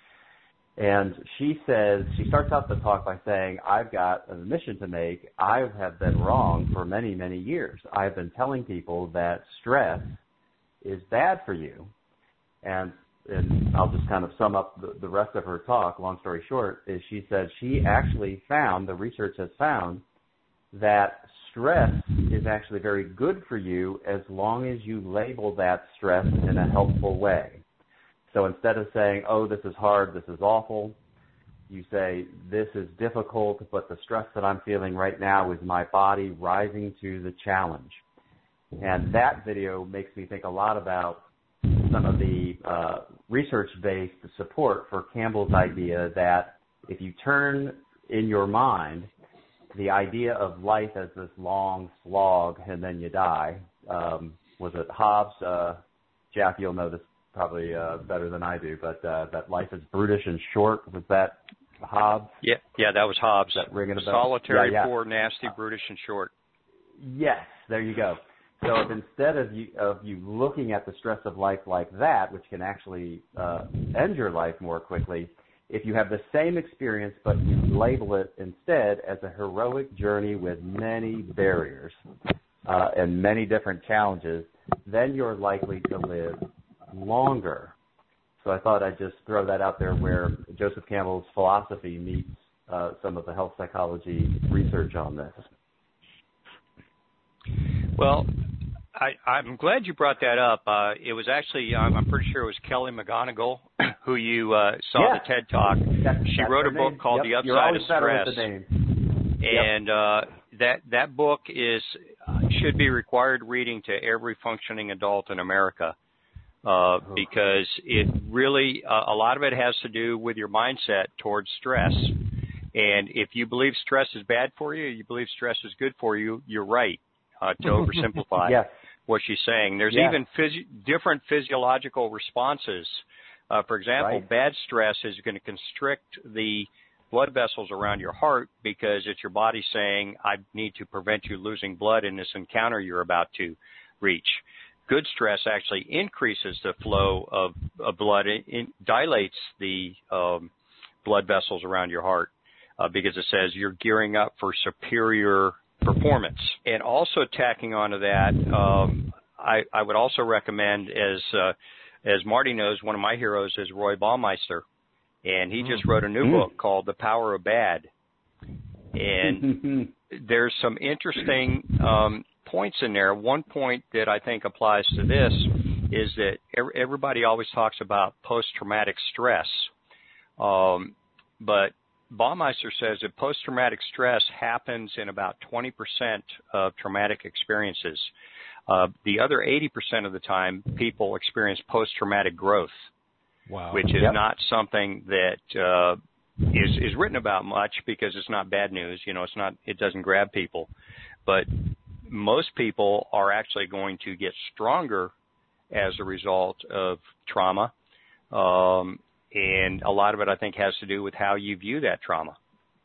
And she says, she starts out the talk by saying, I've got a mission to make. I have been wrong for many, many years. I've been telling people that stress is bad for you. And, and I'll just kind of sum up the, the rest of her talk, long story short, is she said she actually found, the research has found, that stress is actually very good for you as long as you label that stress in a helpful way. So instead of saying, oh, this is hard, this is awful, you say, this is difficult, but the stress that I'm feeling right now is my body rising to the challenge. And that video makes me think a lot about some of the uh, research-based support for Campbell's idea that if you turn in your mind the idea of life as this long slog and then you die, um, was it Hobbes? Uh, Jack, you'll know this probably uh, better than I do, but uh, that life is brutish and short, was that Hobbes? Yeah, yeah, that was Hobbes. That ringing a bell? Solitary, yeah, yeah. poor, nasty, brutish, and short. Yes, there you go. So if instead of you, of you looking at the stress of life like that, which can actually uh, end your life more quickly, if you have the same experience but you label it instead as a heroic journey with many barriers uh, and many different challenges, then you're likely to live longer. So I thought I'd just throw that out there where Joseph Campbell's philosophy meets uh, some of the health psychology research on this. Well, I, I'm glad you brought that up. Uh, it was actually, um, I'm pretty sure it was Kelly McGonigal who you uh, saw yeah. the TED Talk. That's, she that's wrote a book name. called Yep. The Upside You're always of better Stress. with the name. And yep. uh, that that book is uh, should be required reading to every functioning adult in America uh, because it really, uh, a lot of it has to do with your mindset towards stress. And if you believe stress is bad for you, you believe stress is good for you, you're right, uh, to oversimplify yes. what she's saying. There's yes. even phys- different physiological responses. Uh, for example, right. bad stress is going to constrict the blood vessels around your heart because it's your body saying, I need to prevent you losing blood in this encounter you're about to reach. Good stress actually increases the flow of, of blood, it, it dilates the um, blood vessels around your heart uh, because it says you're gearing up for superior performance. And also tacking onto that, um, I, I would also recommend, as uh, as Marty knows, one of my heroes is Roy Baumeister. And he just wrote a new book called The Power of Bad. And there's some interesting um, points in there. One point that I think applies to this is that everybody always talks about post-traumatic stress. Um, but Baumeister says that post-traumatic stress happens in about twenty percent of traumatic experiences. Uh, the other eighty percent of the time, people experience post-traumatic growth. Wow. Which is yep. not something that uh, is is written about much because it's not bad news. You know, it's not. It doesn't grab people, but most people are actually going to get stronger as a result of trauma, um, and a lot of it, I think, has to do with how you view that trauma.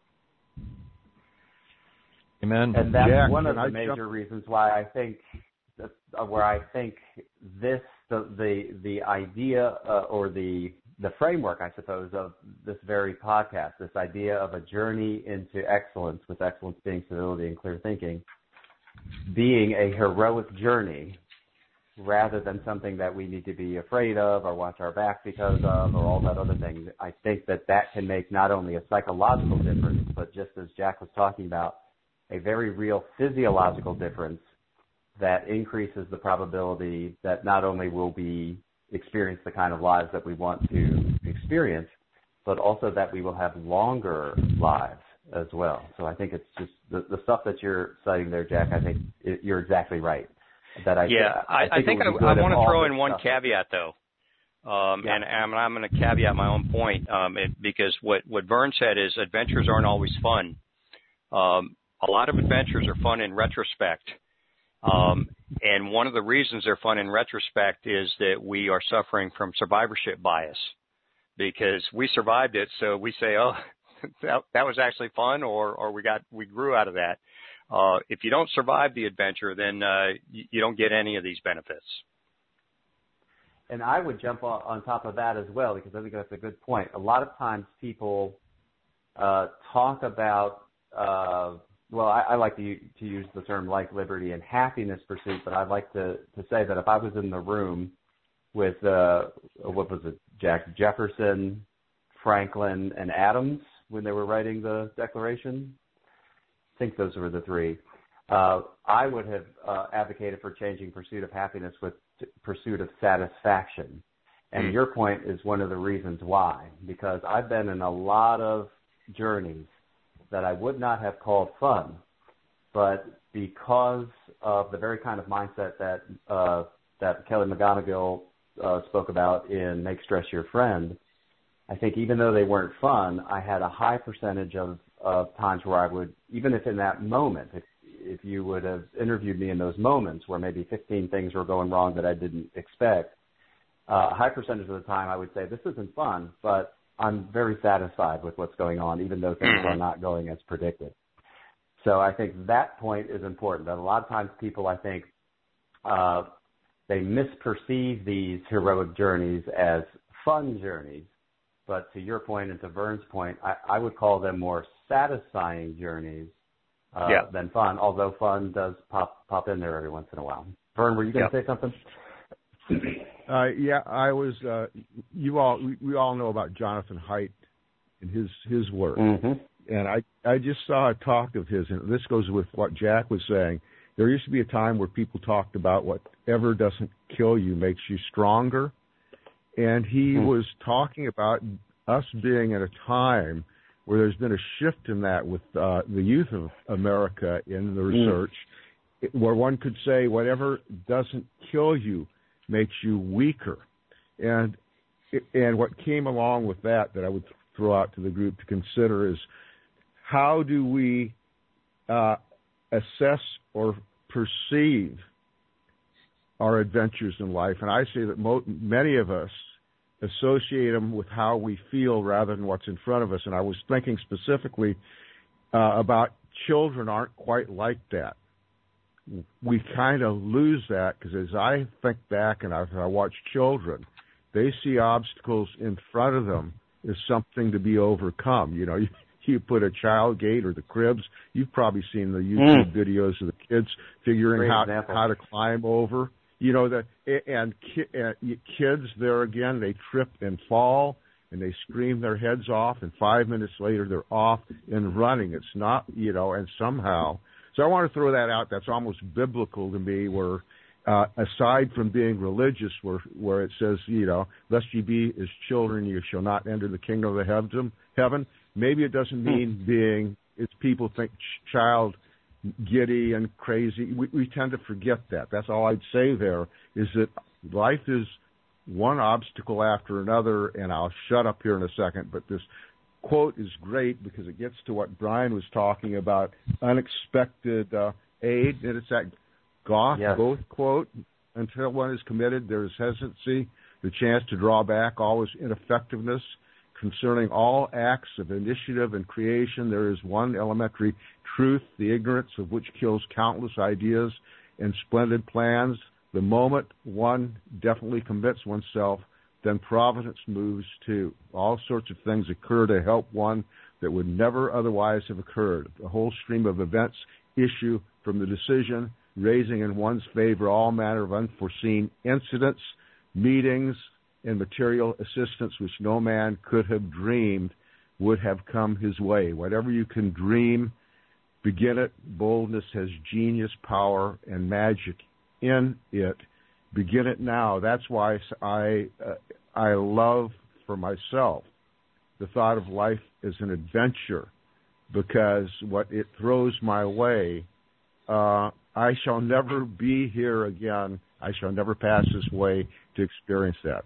Amen. And that's Jack, one of the I major jump- reasons why I think that, uh, where I think this the the the idea uh, or the the framework, I suppose, of this very podcast, this idea of a journey into excellence, with excellence being civility and clear thinking, being a heroic journey rather than something that we need to be afraid of or watch our back because of or all that other thing. I think that that can make not only a psychological difference, but just as Jack was talking about, a very real physiological difference that increases the probability that not only will we experience the kind of lives that we want to experience, but also that we will have longer lives as well. So I think it's just the, the stuff that you're citing there, Jack, I think it, you're exactly right. That I yeah, think, I, I I think, think I, I want to throw in one stuff. caveat, though. Um, yeah. and, and I'm going to caveat my own point um, it, because what, what Vern said is adventures aren't always fun. Um, a lot of adventures are fun in retrospect. Um, and one of the reasons they're fun in retrospect is that we are suffering from survivorship bias because we survived it. So we say, oh, that, that was actually fun, or, or we got, we grew out of that. Uh, if you don't survive the adventure, then, uh, you, you don't get any of these benefits. And I would jump on, on top of that as well, because I think that's a good point. A lot of times people, uh, talk about, uh, Well, I, I like to to use the term life, liberty, and happiness pursuit, but I'd like to, to say that if I was in the room with, uh, what was it, Jack Jefferson, Franklin, and Adams when they were writing the Declaration, I think those were the three, uh, I would have uh, advocated for changing pursuit of happiness with t- pursuit of satisfaction. And mm. your point is one of the reasons why, because I've been in a lot of journeys that I would not have called fun, but because of the very kind of mindset that uh, that Kelly McGonigal uh, spoke about in Make Stress Your Friend, I think even though they weren't fun, I had a high percentage of, of times where I would, even if in that moment, if, if you would have interviewed me in those moments where maybe fifteen things were going wrong that I didn't expect, uh, a high percentage of the time I would say, this isn't fun, but I'm very satisfied with what's going on, even though things are not going as predicted. So I think that point is important, that a lot of times people, I think, uh, they misperceive these heroic journeys as fun journeys. But to your point and to Vern's point, I, I would call them more satisfying journeys uh, yeah. than fun, although fun does pop pop in there every once in a while. Vern, were you going to yeah. say something? Uh, yeah, I was. Uh, you all, we, we all know about Jonathan Haidt and his his work, mm-hmm. and I I just saw a talk of his, and this goes with what Jack was saying. there used to be a time where people talked about whatever doesn't kill you makes you stronger. And he mm-hmm. was talking about us being at a time where there's been a shift in that with uh, the youth of America in the research, mm-hmm. where one could say whatever doesn't kill you makes you weaker. And and what came along with that that I would throw out to the group to consider is how do we uh, assess or perceive our adventures in life? And I say that mo- many of us associate them with how we feel rather than what's in front of us. And I was thinking specifically uh, about children aren't quite like that. We kind of lose that because as I think back and as I watch children, they see obstacles in front of them as something to be overcome. You know, you, you put a child gate or the cribs. You've probably seen the YouTube mm. videos of the kids figuring out how, how to climb over. You know, the, and, and kids there again, they trip and fall and they scream their heads off, and five minutes later they're off and running. It's not, you know, and somehow. So I want to throw that out. That's almost biblical to me, where uh, aside from being religious, where where it says, you know, lest ye be as children, you shall not enter the kingdom of the heaven. Heaven. Maybe it doesn't mean being, as people think, child giddy and crazy. We, we tend to forget that. That's all I'd say there, is that life is one obstacle after another, and I'll shut up here in a second, but this quote is great because it gets to what Brian was talking about, unexpected uh, aid, and it's that Goth, yes. Goth quote, until one is committed, there is hesitancy, the chance to draw back, always ineffectiveness. Concerning all acts of initiative and creation, there is one elementary truth, the ignorance of which kills countless ideas and splendid plans. The moment one definitely commits oneself, then providence moves too. All sorts of things occur to help one that would never otherwise have occurred. The whole stream of events issue from the decision, raising in one's favor all manner of unforeseen incidents, meetings, and material assistance which no man could have dreamed would have come his way. Whatever you can dream, begin it. Boldness has genius, power, and magic in it. Begin it now. That's why I uh, I love for myself the thought of life as an adventure, because what it throws my way, uh, I shall never be here again. I shall never pass this way to experience that.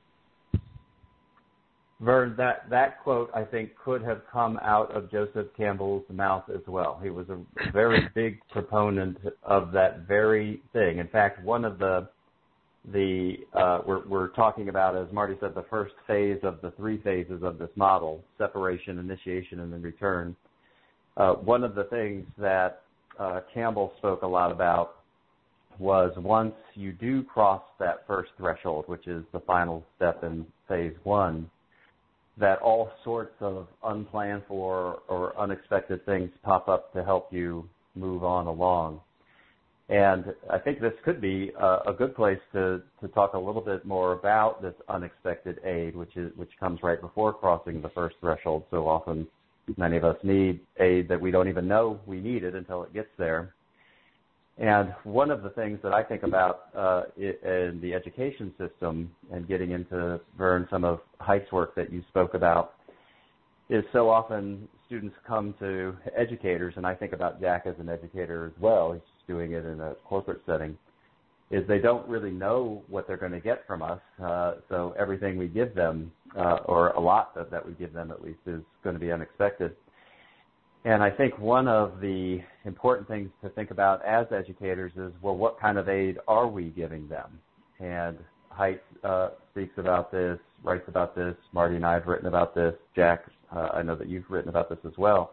Vern, that, that quote, I think, could have come out of Joseph Campbell's mouth as well. He was a very big proponent of that very thing. In fact, one of the, the uh, we're, we're talking about, as Marty said, the first phase of the three phases of this model, separation, initiation, and then return. Uh, one of the things that uh, Campbell spoke a lot about was once you do cross that first threshold, which is the final step in phase one, that all sorts of unplanned for or unexpected things pop up to help you move on along. And I think this could be a, a good place to, to talk a little bit more about this unexpected aid, which is which comes right before crossing the first threshold. So often many of us need aid that we don't even know we need it until it gets there. And one of the things that I think about uh, in the education system, and getting into, Vern, some of Haidt's work that you spoke about, is so often students come to educators, and I think about Jack as an educator as well, he's just doing it in a corporate setting, is they don't really know what they're going to get from us. Uh, so everything we give them, uh, or a lot of that we give them at least, is going to be unexpected. And I think one of the important things to think about as educators is, well, what kind of aid are we giving them? And Haidt uh, speaks about this, writes about this. Marty and I have written about this. Jack, uh, I know that you've written about this as well.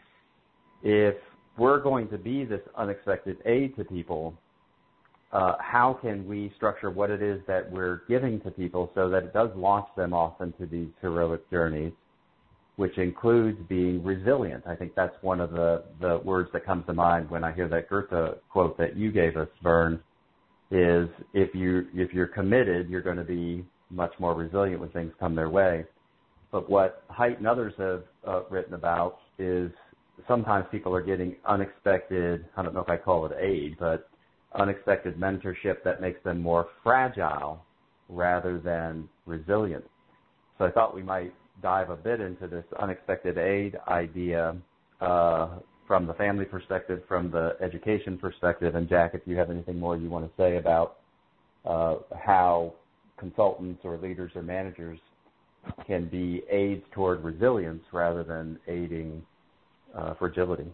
If we're going to be this unexpected aid to people, uh, how can we structure what it is that we're giving to people so that it does launch them off into these heroic journeys, which includes being resilient? I think that's one of the, the words that comes to mind when I hear that Goethe quote that you gave us, Vern, is if, you, if you're committed, you're going to be much more resilient when things come their way. But what Haidt and others have uh, written about is sometimes people are getting unexpected, I don't know if I call it aid, but unexpected mentorship that makes them more fragile rather than resilient. So I thought we might dive a bit into this unexpected aid idea uh, from the family perspective, from the education perspective. And Jack, if you have anything more you want to say about uh, how consultants or leaders or managers can be aids toward resilience rather than aiding uh, fragility.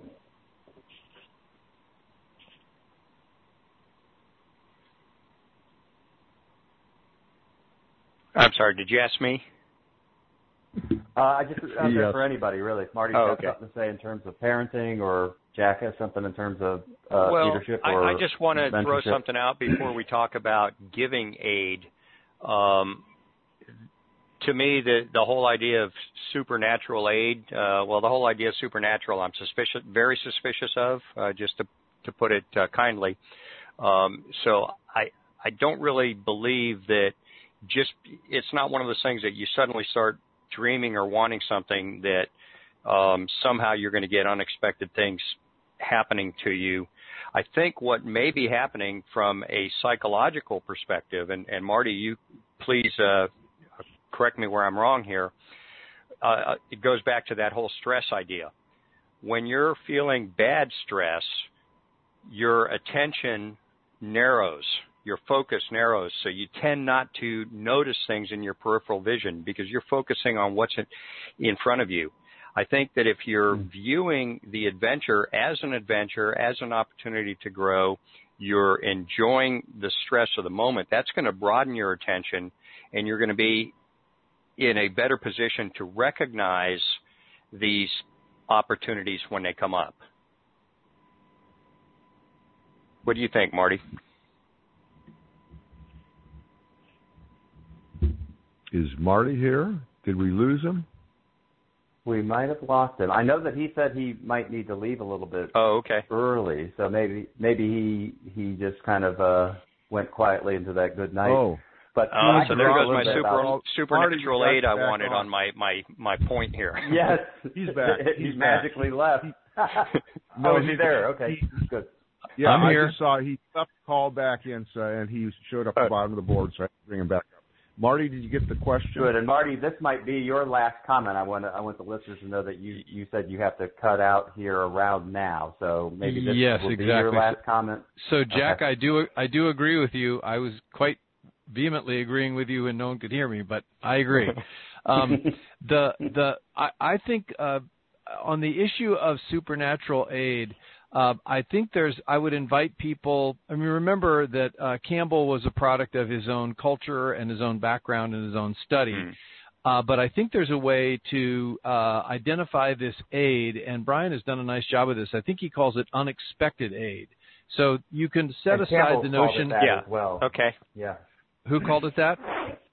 I'm sorry, did you ask me? Uh, I just uh, yes. for anybody really. If Marty's oh, got okay. something to say in terms of parenting, or Jack has something in terms of uh, well, leadership. Or I, I just want to throw mentorship. something out before we talk about giving aid. Um, to me, the the whole idea of supernatural aid, uh, well, the whole idea of supernatural, I'm suspicious, very suspicious of, uh, just to to put it uh, kindly. Um, so I I don't really believe that. Just it's not one of those things that you suddenly start dreaming or wanting something that um, somehow you're going to get unexpected things happening to you. I think what may be happening from a psychological perspective, and, and Marty, you please uh, correct me where I'm wrong here, uh, it goes back to that whole stress idea. When you're feeling bad stress, your attention narrows. Your focus narrows, so you tend not to notice things in your peripheral vision because you're focusing on what's in, in front of you. I think that if you're viewing the adventure as an adventure, as an opportunity to grow, you're enjoying the stress of the moment, that's going to broaden your attention, and you're going to be in a better position to recognize these opportunities when they come up. What do you think, Marty? Is Marty here? Did we lose him? We might have lost him. I know that he said he might need to leave a little bit oh, okay. early, so maybe maybe he he just kind of uh, went quietly into that good night. Oh, but uh, so there goes my super, about, supernatural Marty, aid I wanted on. on my, my, my point here. Yes, he's back. He's, he's magically back. left. no, oh, is he there? Okay, he, good. Yeah, I'm I here. just saw he left the call back in, so, and he showed up at the bottom of the board, so I had to bring him back up. Marty, did you get the question? Good. And Marty, this might be your last comment. I want to, I want the listeners to know that you, you said you have to cut out here around now, so maybe this yes, will exactly. be your last comment. So, Jack, okay. I do I do agree with you. I was quite vehemently agreeing with you, and no one could hear me, but I agree. um, the the I, I think uh, on the issue of supernatural aid. Uh, I think there's, I would invite people, I mean, remember that uh, Campbell was a product of his own culture and his own background and his own study. Mm. Uh, but I think there's a way to uh, identify this aid, and Brian has done a nice job of this. I think he calls it unexpected aid. So you can set and aside Campbell the notion. Called it that yeah. as well. Okay. Yeah. Who called it that?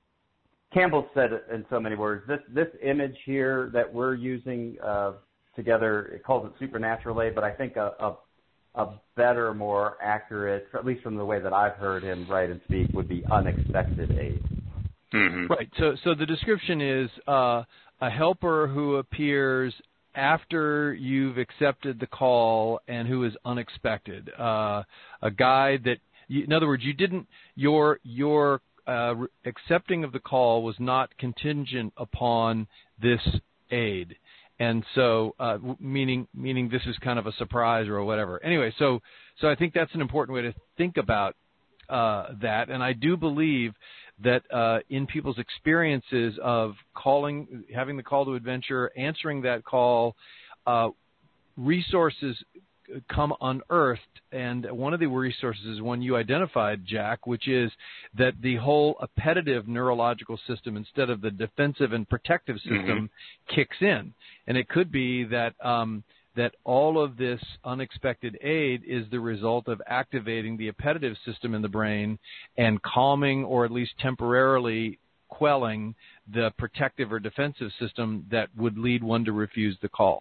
Campbell said it in so many words. This this image here that we're using uh, together, it calls it supernatural aid, but I think a, a a better, more accurate, at least from the way that I've heard him write and speak, would be unexpected aid. Mm-hmm. Right. So, so the description is uh, a helper who appears after you've accepted the call and who is unexpected. Uh, a guide that, you, in other words, you didn't your your uh, accepting of the call was not contingent upon this aid. And so, uh, meaning meaning this is kind of a surprise or whatever. Anyway, so so I think that's an important way to think about uh, that. And I do believe that uh, in people's experiences of calling, having the call to adventure, answering that call, uh, resources come unearthed. And one of the resources is one you identified, Jack, which is that the whole appetitive neurological system, instead of the defensive and protective system, mm-hmm. kicks in. And it could be that um, that all of this unexpected aid is the result of activating the appetitive system in the brain and calming, or at least temporarily quelling, the protective or defensive system that would lead one to refuse the call.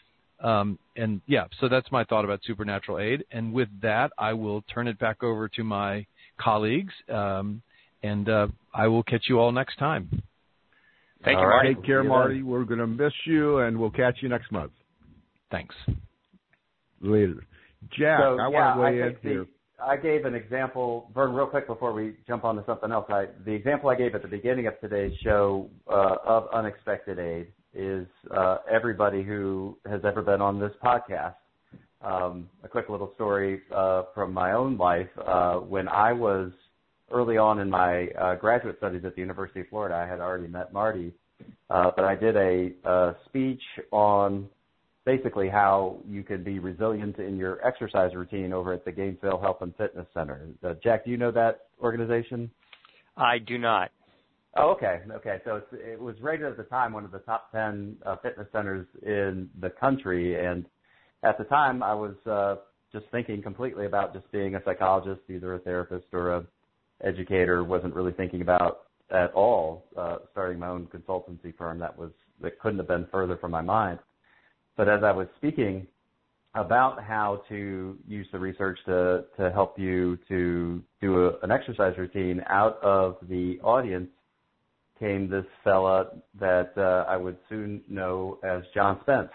Um, and yeah, so that's my thought about supernatural aid. And with that, I will turn it back over to my colleagues, um, and uh, I will catch you all next time. Thank all you, right. Marty. Take care, Marty. We're going to miss you, and we'll catch you next month. Thanks. Later. Jack, so, I yeah, want to weigh I in the, here. I gave an example, Vern, real quick before we jump on to something else. I, the example I gave at the beginning of today's show uh, of unexpected aid is uh, everybody who has ever been on this podcast. Um, a quick little story uh, from my own life. Uh, when I was early on in my uh, graduate studies at the University of Florida, I had already met Marty, uh, but I did a, a speech on basically how you can be resilient in your exercise routine over at the Gainesville Health and Fitness Center. Uh, Jack, do you know that organization? I do not. Oh, okay. Okay. So it's, it was rated at the time one of the top ten uh, fitness centers in the country. And at the time, I was uh, just thinking completely about just being a psychologist, either a therapist or a educator. Wasn't really thinking about at all uh, starting my own consultancy firm. That was that couldn't have been further from my mind. But as I was speaking about how to use the research to, to help you to do a, an exercise routine, out of the audience came this fella that uh, I would soon know as John Spence.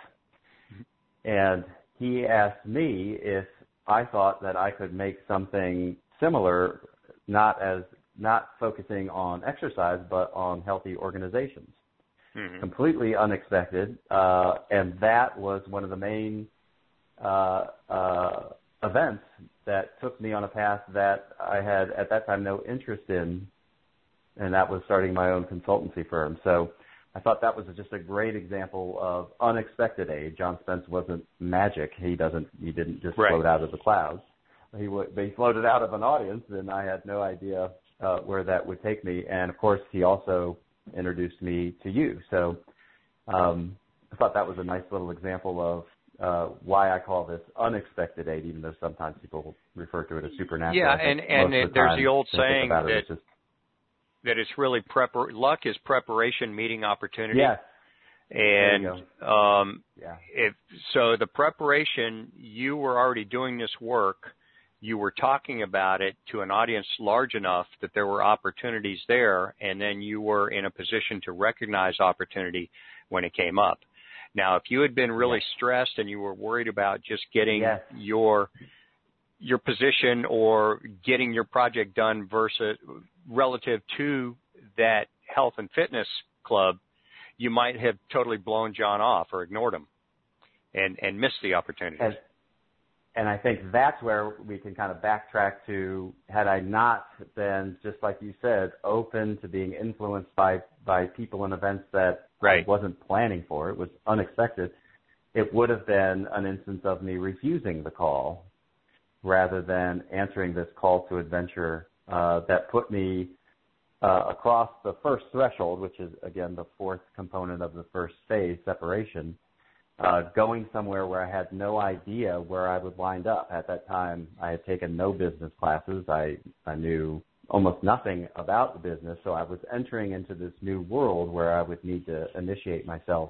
And he asked me if I thought that I could make something similar, not as not focusing on exercise, but on healthy organizations. Mm-hmm. Completely unexpected, uh, and that was one of the main uh, uh, events that took me on a path that I had at that time no interest in, and that was starting my own consultancy firm. So I thought that was just a great example of unexpected aid. John Spence wasn't magic; he doesn't, he didn't just right. float out of the clouds. He w- he floated out of an audience, and I had no idea uh, where that would take me. And of course, he also introduced me to you. So um, I thought that was a nice little example of uh, why I call this unexpected aid, even though sometimes people refer to it as supernatural. Yeah, and, and it, the there's the old saying that, that, it just, that it's really prepar- luck is preparation meeting opportunity. Yes. And um, yeah. if so, the preparation, you were already doing this work. You were talking about it to an audience large enough that there were opportunities there, and then you were in a position to recognize opportunity when it came up. Now, if you had been really yes. stressed and you were worried about just getting yes. your your position or getting your project done versus relative to that health and fitness club, you might have totally blown John off or ignored him and, and missed the opportunity. As- And I think that's where we can kind of backtrack to, had I not been, just like you said, open to being influenced by, by people and events that right. I wasn't planning for, it was unexpected, it would have been an instance of me refusing the call rather than answering this call to adventure uh, that put me uh, across the first threshold, which is, again, the fourth component of the first phase, separation. Uh, going somewhere where I had no idea where I would wind up. At that time, I had taken no business classes. I, I knew almost nothing about the business, so I was entering into this new world where I would need to initiate myself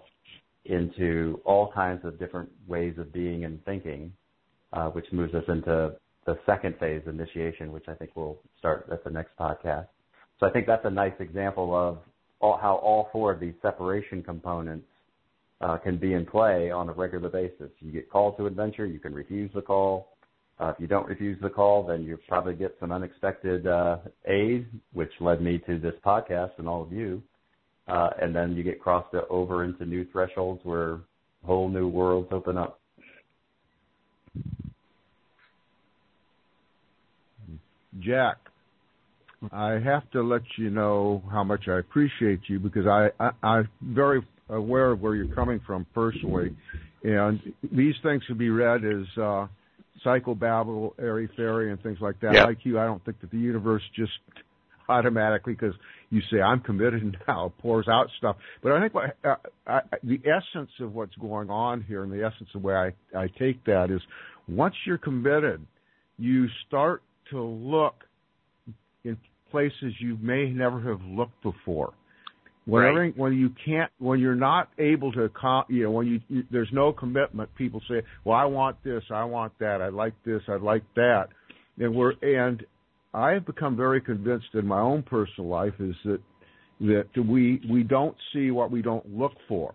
into all kinds of different ways of being and thinking, uh, which moves us into the second phase, initiation, which I think we'll start at the next podcast. So I think that's a nice example of all, how all four of these separation components Uh, can be in play on a regular basis. You get called to adventure, you can refuse the call. Uh, if you don't refuse the call, then you probably get some unexpected uh, aid, which led me to this podcast and all of you. Uh, and then you get crossed over into new thresholds where whole new worlds open up. Jack, I have to let you know how much I appreciate you, because I, I, I'm very aware of where you're coming from personally, and these things should be read as uh, psychobabble, airy fairy, and things like that. Yep. Like you, I don't think that the universe just automatically, because you say, I'm committed now, pours out stuff. But I think what, uh, I, the essence of what's going on here, and the essence of the way I, I take that is, once you're committed, you start to look in places you may never have looked before. Whenever, right. when you can't, when you're not able to, you know, when you, you there's no commitment, people say, "Well, I want this, I want that, I like this, I like that," and we're and I have become very convinced in my own personal life is that that we we don't see what we don't look for,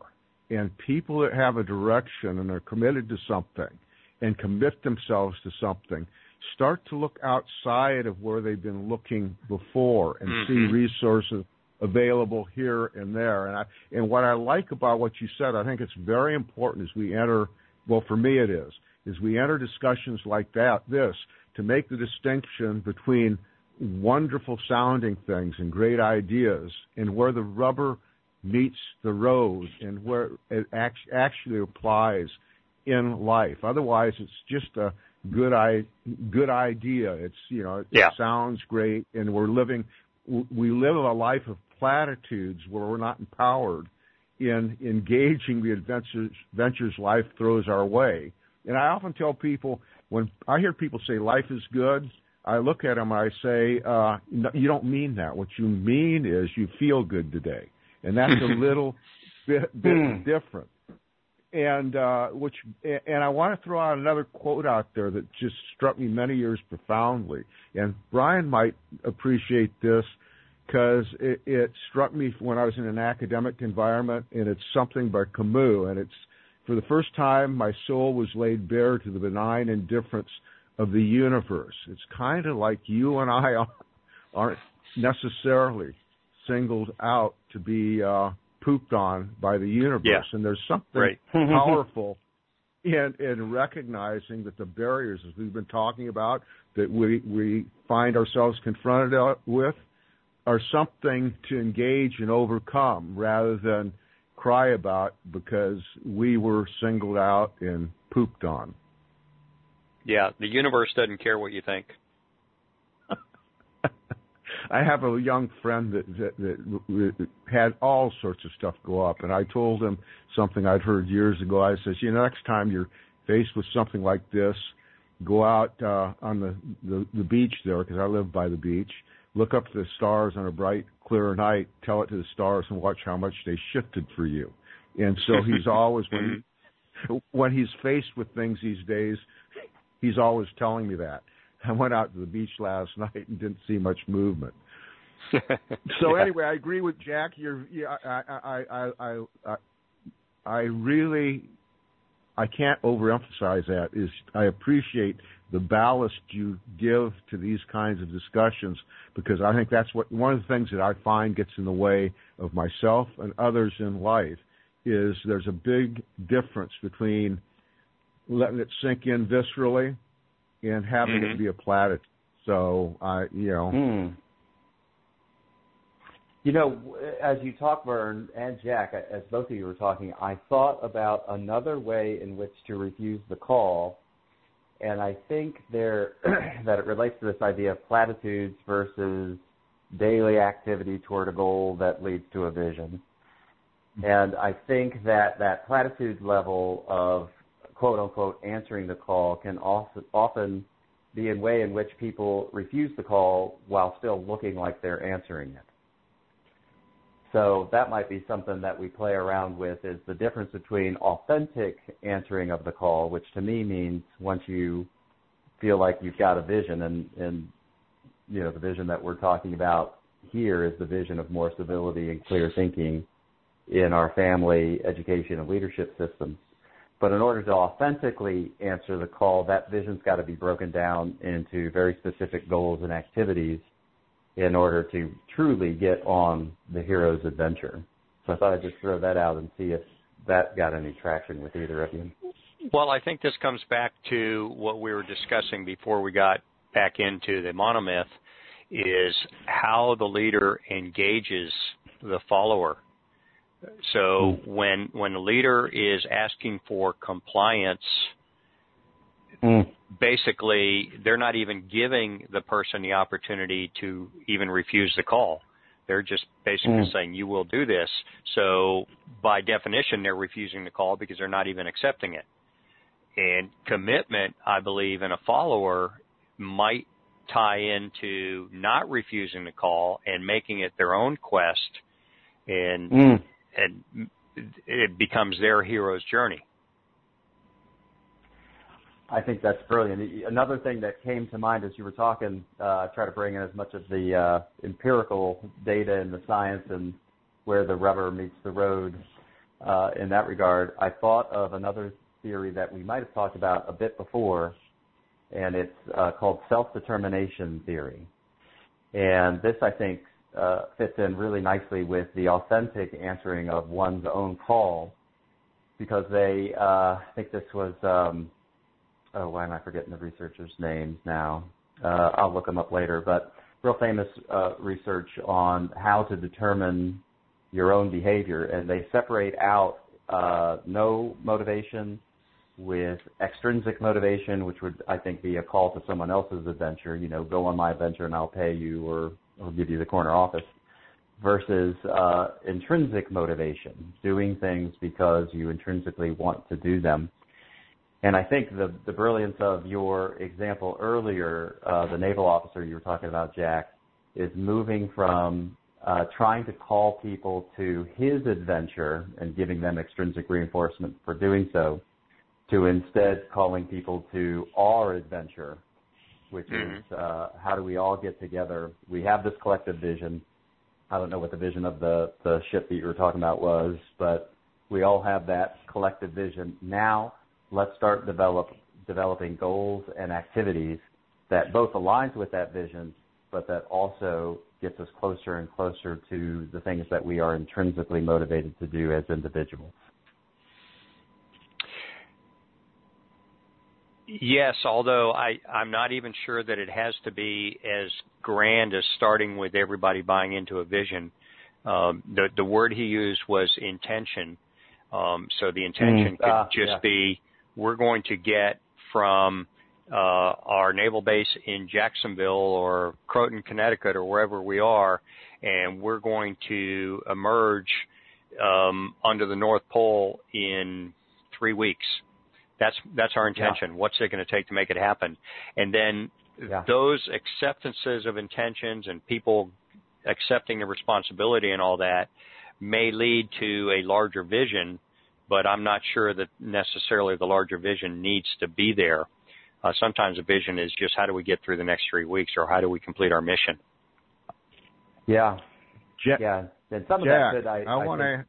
And people that have a direction and are committed to something and commit themselves to something start to look outside of where they've been looking before and mm-hmm. see resources available here and there. And I, and what I like about what you said, I think it's very important as we enter, well, for me it is, as we enter discussions like that, this, to make the distinction between wonderful sounding things and great ideas and where the rubber meets the road and where it act- actually applies in life. Otherwise, it's just a good I, good idea. It's, you know, it, yeah. it sounds great, and we're living, we live a life of platitudes where we're not empowered in engaging the adventures, adventures life throws our way. And I often tell people, when I hear people say life is good, I look at them and I say, uh, no, you don't mean that. What you mean is you feel good today. And that's a little bit, bit different. And uh, which, and I want to throw out another quote out there that just struck me many years profoundly. And Brian might appreciate this because it, it struck me when I was in an academic environment, and it's something by Camus. And it's, for the first time, my soul was laid bare to the benign indifference of the universe. It's kind of like you and I aren't necessarily singled out to be uh, pooped on by the universe. Yeah. And there's something right. powerful in, in recognizing that the barriers, as we've been talking about, that we, we find ourselves confronted with are something to engage and overcome rather than cry about because we were singled out and pooped on. Yeah, the universe doesn't care what you think. I have a young friend that, that, that had all sorts of stuff go up, and I told him something I'd heard years ago. I says, you know, next time you're faced with something like this, go out uh, on the, the, the beach there, because I live by the beach, look up the stars on a bright, clear night, tell it to the stars, and watch how much they shifted for you. And so he's always, when, he, when he's faced with things these days, he's always telling me that. I went out to the beach last night and didn't see much movement. So yeah. anyway, I agree with Jack. You're, yeah, I, I, I, I, I, I really, I can't overemphasize that. Is I appreciate the ballast you give to these kinds of discussions, because I think that's what one of the things that I find gets in the way of myself and others in life is there's a big difference between letting it sink in viscerally and having mm-hmm. it be a platitude. So, I, you know. Mm. You know, as you talk, Vern and Jack, as both of you were talking, I thought about another way in which to refuse the call, and I think there that it relates to this idea of platitudes versus daily activity toward a goal that leads to a vision. And I think that that platitude level of quote-unquote answering the call can often be a way in which people refuse the call while still looking like they're answering it. So that might be something that we play around with, is the difference between authentic answering of the call, which to me means once you feel like you've got a vision, and, and you know, the vision that we're talking about here is the vision of more civility and clear thinking in our family, education, and leadership systems. But in order to authentically answer the call, that vision's got to be broken down into very specific goals and activities in order to truly get on the hero's adventure. So I thought I'd just throw that out and see if that got any traction with either of you. Well, I think this comes back to what we were discussing before we got back into the monomyth, is how the leader engages the follower. So when when the leader is asking for compliance, mm. basically they're not even giving the person the opportunity to even refuse the call. They're just basically mm. saying, you will do this. So by definition, they're refusing the call because they're not even accepting it. And commitment, I believe, in a follower might tie into not refusing the call and making it their own quest, and mm. and it becomes their hero's journey. I think that's brilliant. Another thing that came to mind as you were talking, uh, I try to bring in as much of the uh, empirical data and the science and where the rubber meets the road uh, in that regard, I thought of another theory that we might have talked about a bit before, and it's uh, called self-determination theory. And this, I think, uh, fits in really nicely with the authentic answering of one's own call, because they, uh, I think this was, um, oh, why am I forgetting the researchers' names now? Uh, I'll look them up later, but real famous uh, research on how to determine your own behavior, and they separate out uh, no motivation with extrinsic motivation, which would, I think, be a call to someone else's adventure, you know, go on my adventure and I'll pay you or, or give you the corner office, versus uh, intrinsic motivation, doing things because you intrinsically want to do them. And I think the, the brilliance of your example earlier, uh, the naval officer you were talking about, Jack, is moving from uh, trying to call people to his adventure and giving them extrinsic reinforcement for doing so, to instead calling people to our adventure, which mm-hmm. is uh, how do we all get together? We have this collective vision. I don't know what the vision of the, the ship that you were talking about was, but we all have that collective vision. Now let's start develop, developing goals and activities that both aligns with that vision, but that also gets us closer and closer to the things that we are intrinsically motivated to do as individuals. Yes, although I, I'm not even sure that it has to be as grand as starting with everybody buying into a vision. Um, the, the word he used was intention. Um, so the intention mm, could uh, just yeah. be, we're going to get from uh, our naval base in Jacksonville or Croton, Connecticut, or wherever we are, and we're going to emerge um, under the North Pole in three weeks. That's that's our intention. Yeah. What's it going to take to make it happen? And then yeah. those acceptances of intentions and people accepting the responsibility and all that may lead to a larger vision, but I'm not sure that necessarily the larger vision needs to be there. Uh, sometimes a vision is just how do we get through the next three weeks or how do we complete our mission? Yeah. Jack, yeah. And some of Jack, that could, I, I, I want to...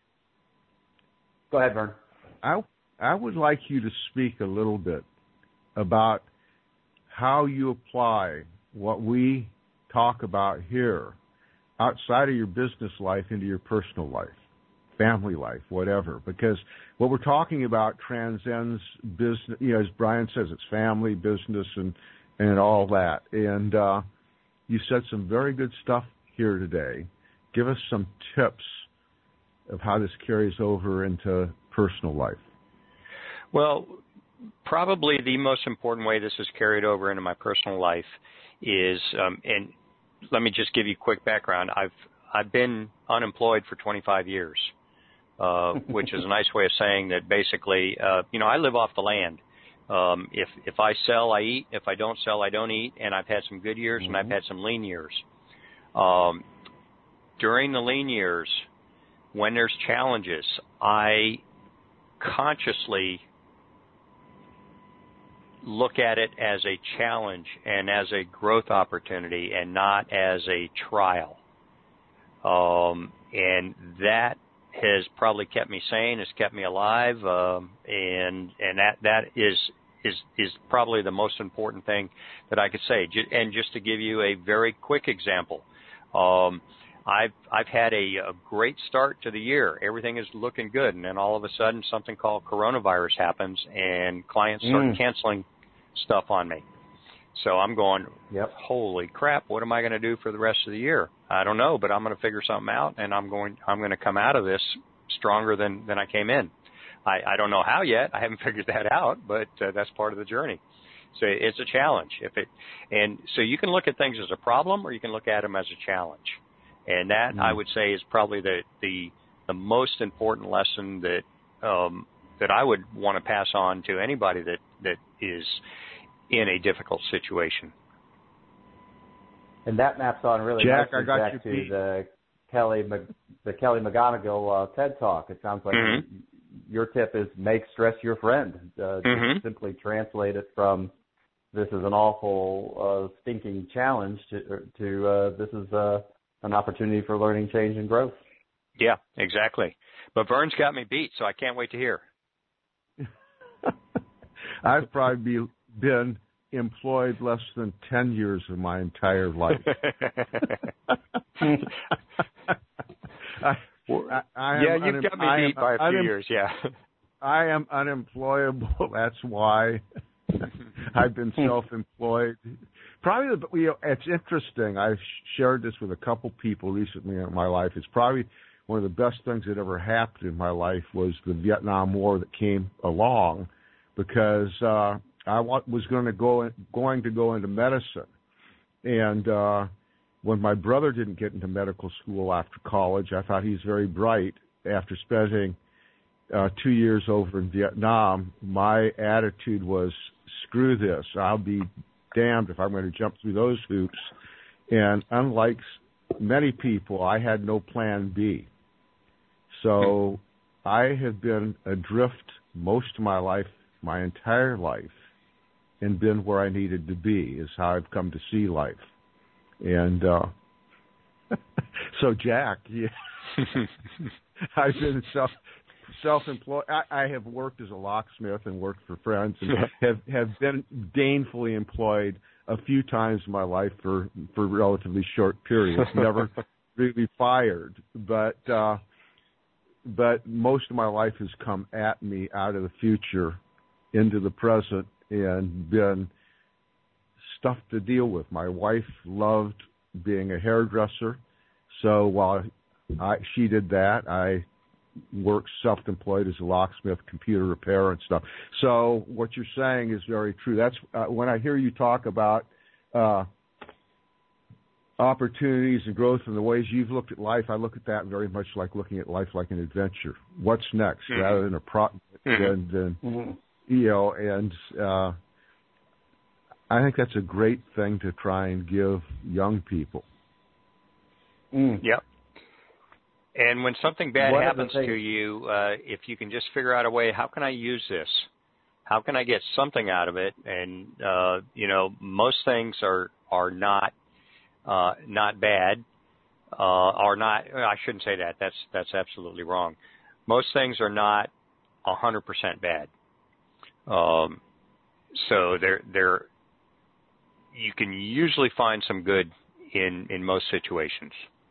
Go ahead, Vern. I I would like you to speak a little bit about how you apply what we talk about here outside of your business life into your personal life, family life, whatever. Because what we're talking about transcends business. You know, as Brian says, it's family, business, and and all that. And uh, you said some very good stuff here today. Give us some tips of how this carries over into personal life. Well, probably the most important way this is carried over into my personal life is, um, and let me just give you a quick background. I've I've been unemployed for twenty-five years, uh, which is a nice way of saying that basically, uh, you know, I live off the land. Um, if if I sell, I eat. If I don't sell, I don't eat. And I've had some good years mm-hmm. and I've had some lean years. Um, during the lean years, when there's challenges, I consciously look at it as a challenge and as a growth opportunity and not as a trial. Um, and that has probably kept me sane, has kept me alive, um, and and that that is is is probably the most important thing that I could say. And just to give you a very quick example, um, I've I've had a, a great start to the year. Everything is looking good, and then all of a sudden something called coronavirus happens, and clients start mm. canceling stuff on me. So I'm going, yep. holy crap, what am I going to do for the rest of the year? I don't know, but I'm going to figure something out, and I'm going I'm going to come out of this stronger than, than I came in. I, I don't know how yet. I haven't figured that out, but uh, that's part of the journey. So it's a challenge. If it and so you can look at things as a problem, or you can look at them as a challenge. And that, mm. I would say, is probably the, the the most important lesson that um, that I would want to pass on to anybody that, that is in a difficult situation. And that maps on really Jack, nicely I got back to beat. the Kelly the Kelly McGonigal uh, TED Talk. It sounds like mm-hmm. your tip is make stress your friend. Uh, mm-hmm. Just simply translate it from this is an awful, uh, stinking challenge to, to uh, this is uh, an opportunity for learning, change, and growth. Yeah, exactly. But Vern's got me beat, so I can't wait to hear. I've probably be, been employed less than ten years of my entire life. I, I, I yeah, am you've unem- got me beat am, by a few unem- years, yeah. I am unemployable. That's why I've been self-employed. Probably, the, you know, it's interesting. I've shared this with a couple people recently in my life. It's probably one of the best things that ever happened in my life was the Vietnam War that came along, because uh, I was going to go going to go into medicine, and uh, when my brother didn't get into medical school after college, I thought he was very bright. After spending uh, two years over in Vietnam, my attitude was, screw this. I'll be damned if I'm going to jump through those hoops. And unlike many people, I had no plan B. So I have been adrift most of my life, my entire life, and been where I needed to be, is how I've come to see life. And uh, so, Jack, yeah, I've been self, self-employed. I, I have worked as a locksmith and worked for friends, and have, have been gainfully employed a few times in my life for, for relatively short periods, never really fired. But uh, but most of my life has come at me out of the future into the present and been stuff to deal with. My wife loved being a hairdresser, so while I, she did that, I worked self-employed as a locksmith, computer repair and stuff. So what you're saying is very true. That's uh, when I hear you talk about uh, opportunities and growth and the ways you've looked at life, I look at that very much like looking at life like an adventure. What's next, mm-hmm. rather than a pro, mm-hmm. than, than mm-hmm. you know, and uh, I think that's a great thing to try and give young people. Mm. Yep. And when something bad One happens to you, uh, if you can just figure out a way, how can I use this? How can I get something out of it? And uh, you know, most things are are not uh, not bad, uh, are not. I shouldn't say that. That's that's absolutely wrong. Most things are not a hundred percent bad. Um, so they're they're you can usually find some good in in most situations.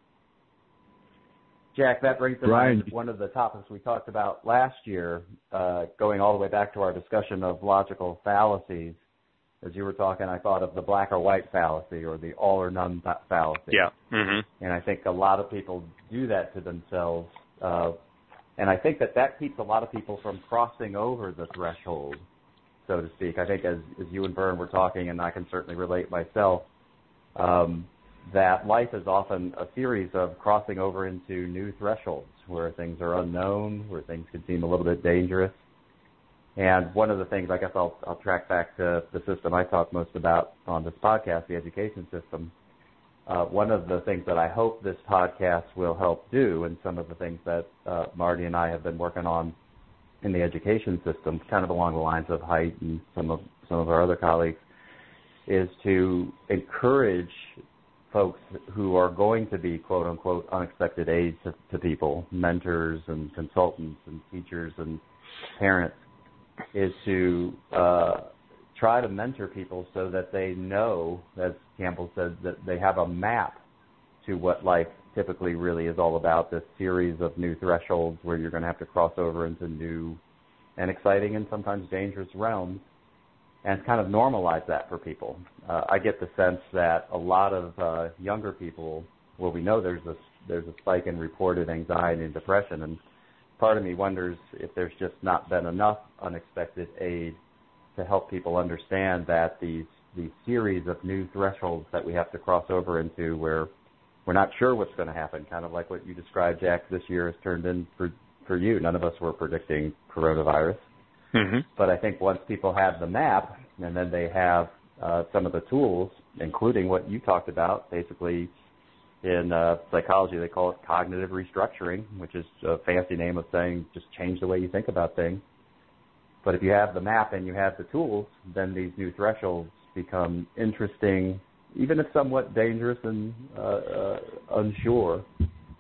Jack, that brings to mind one of the topics we talked about last year, uh, going all the way back to our discussion of logical fallacies. As you were talking, I thought of the black or white fallacy, or the all or none fallacy. Yeah. Mm-hmm. And I think a lot of people do that to themselves. Uh, and I think that that keeps a lot of people from crossing over the threshold, so to speak. I think as, as you and Vern were talking, and I can certainly relate myself, um, that life is often a series of crossing over into new thresholds where things are unknown, where things can seem a little bit dangerous. And one of the things, I guess I'll, I'll track back to the system I talk most about on this podcast, the education system. Uh, one of the things that I hope this podcast will help do, and some of the things that uh, Marty and I have been working on in the education system, kind of along the lines of Haidt and some of some of our other colleagues, is to encourage folks who are going to be, quote unquote, unexpected aides to, to people, mentors and consultants and teachers and parents, is to uh, try to mentor people so that they know, as Campbell said, that they have a map to what life typically really is all about, this series of new thresholds where you're going to have to cross over into new and exciting and sometimes dangerous realms, and kind of normalize that for people. Uh, I get the sense that a lot of uh, younger people, well, we know there's a, there's a spike in reported anxiety and depression, and part of me wonders if there's just not been enough unexpected aid to help people understand that these these series of new thresholds that we have to cross over into, where we're not sure what's going to happen, kind of like what you described, Jack, this year has turned in for, for you. None of us were predicting coronavirus. Mm-hmm. But I think once people have the map, and then they have uh, some of the tools, including what you talked about, basically in uh, psychology they call it cognitive restructuring, which is a fancy name of saying just change the way you think about things. But if you have the map and you have the tools, then these new thresholds become interesting, even if somewhat dangerous and uh, uh, unsure.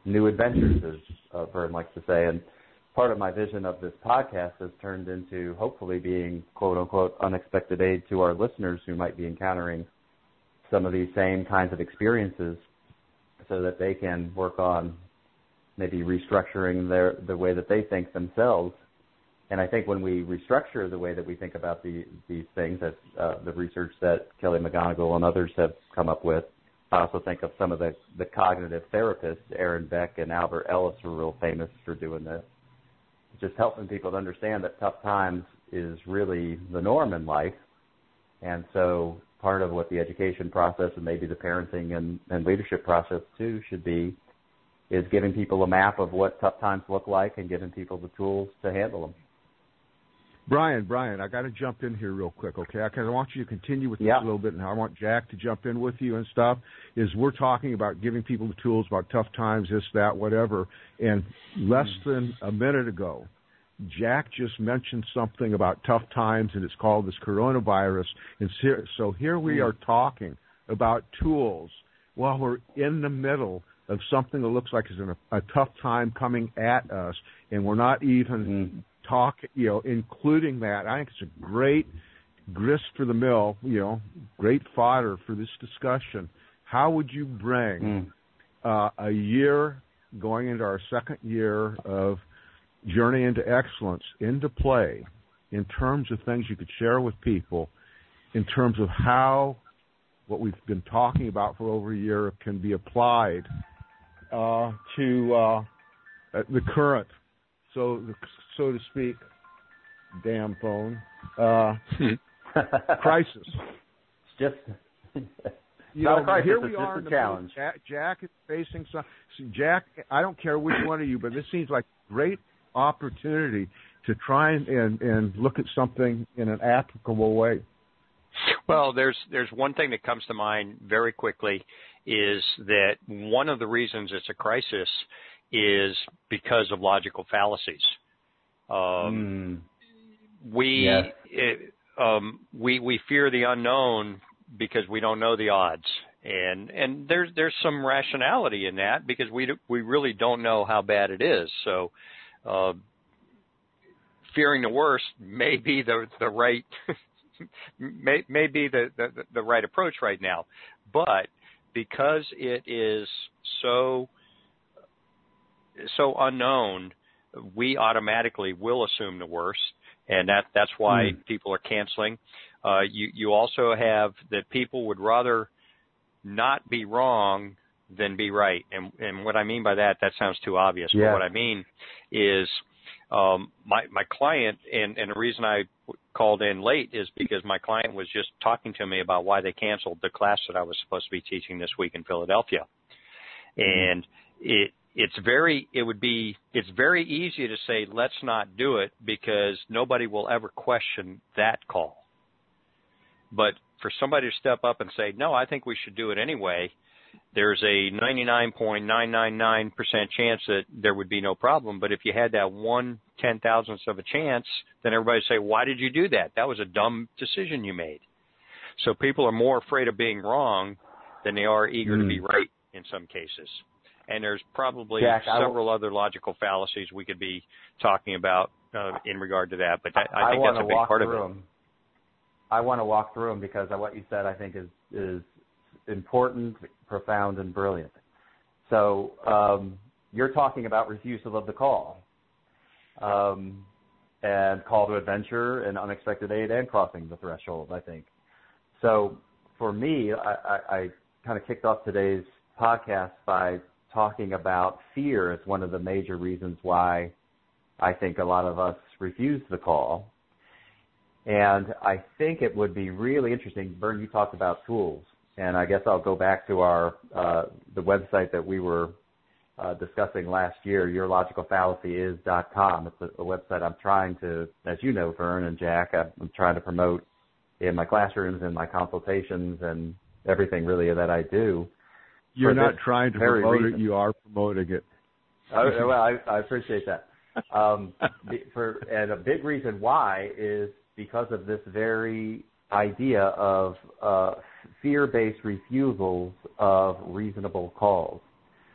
new adventures, as uh, Vern likes to say. And part of my vision of this podcast has turned into hopefully being, quote unquote, unexpected aid to our listeners who might be encountering some of these same kinds of experiences, so that they can work on maybe restructuring their the way that they think themselves. And I think when we restructure the way that we think about the, these things, as uh, the research that Kelly McGonigal and others have come up with, I also think of some of the, the cognitive therapists, Aaron Beck and Albert Ellis, who are real famous for doing this, just helping people to understand that tough times is really the norm in life. And so part of what the education process and maybe the parenting and, and leadership process too should be is giving people a map of what tough times look like and giving people the tools to handle them. Brian, Brian, I got to jump in here real quick, okay? Because I want you to continue with this yeah. a little bit, and I want Jack to jump in with you and stuff. Is we're talking about giving people the tools about tough times, this, that, whatever. And less than a minute ago, Jack just mentioned something about tough times, and it's called this coronavirus. And so here we are talking about tools while we're in the middle of something that looks like it's a, a tough time coming at us, and we're not even mm-hmm. talk, you know, including that. I think it's a great grist for the mill, you know, great fodder for this discussion. How would you bring mm. uh, a year going into our second year of Journey into Excellence into play in terms of things you could share with people, in terms of how what we've been talking about for over a year can be applied uh, to uh, the current, so so to speak, damn phone, uh, crisis. It's just you not know, a crisis, here we it's are just in a the challenge. Middle. Jack, Jack is facing some. Jack, I don't care which one of you, but this seems like a great opportunity to try and, and, and look at something in an applicable way. Well, there's there's one thing that comes to mind very quickly, is that one of the reasons it's a crisis is because of logical fallacies. Um, mm. We yes. it, um, we we fear the unknown because we don't know the odds, and and there's there's some rationality in that because we do, we really don't know how bad it is. So, uh, fearing the worst may be the the right. May, may be the, the, the right approach right now, but because it is so so unknown, we automatically will assume the worst, and that that's why mm. people are canceling. Uh, you you also have that people would rather not be wrong than be right, and and what I mean by that, that sounds too obvious. Yeah. But what I mean is um, my my client, and and the reason I called in late is because my client was just talking to me about why they canceled the class that I was supposed to be teaching this week in Philadelphia. And mm-hmm. it it's very it would be it's very easy to say let's not do it because nobody will ever question that call. But for somebody to step up and say, no, I think we should do it anyway, there's a ninety-nine point nine nine nine percent chance that there would be no problem. But if you had that one ten thousandths of a chance, then everybody would say, why did you do that? That was a dumb decision you made. So people are more afraid of being wrong than they are eager mm. to be right in some cases. And there's probably Jack, several other logical fallacies we could be talking about uh, in regard to that. But that, I think I that's a big part of it. Them. I want to walk through them because what you said I think is is important, profound, and brilliant. So um, you're talking about refusal of the call, um, and call to adventure, and unexpected aid, and crossing the threshold, I think. So for me, I, I, I kind of kicked off today's podcast by talking about fear as one of the major reasons why I think a lot of us refuse the call. And I think it would be really interesting. Vern, you talked about tools. And I guess I'll go back to our uh, the website that we were uh, discussing last year, your logical fallacy is dot com. It's a, a website I'm trying to, as you know, Vern and Jack, I'm trying to promote in my classrooms and my consultations and everything really that I do. You're not trying to promote reason. it, you are promoting it. Oh, well, I, I appreciate that. Um, for, and a big reason why is because of this very idea of uh, fear-based refusals of reasonable calls.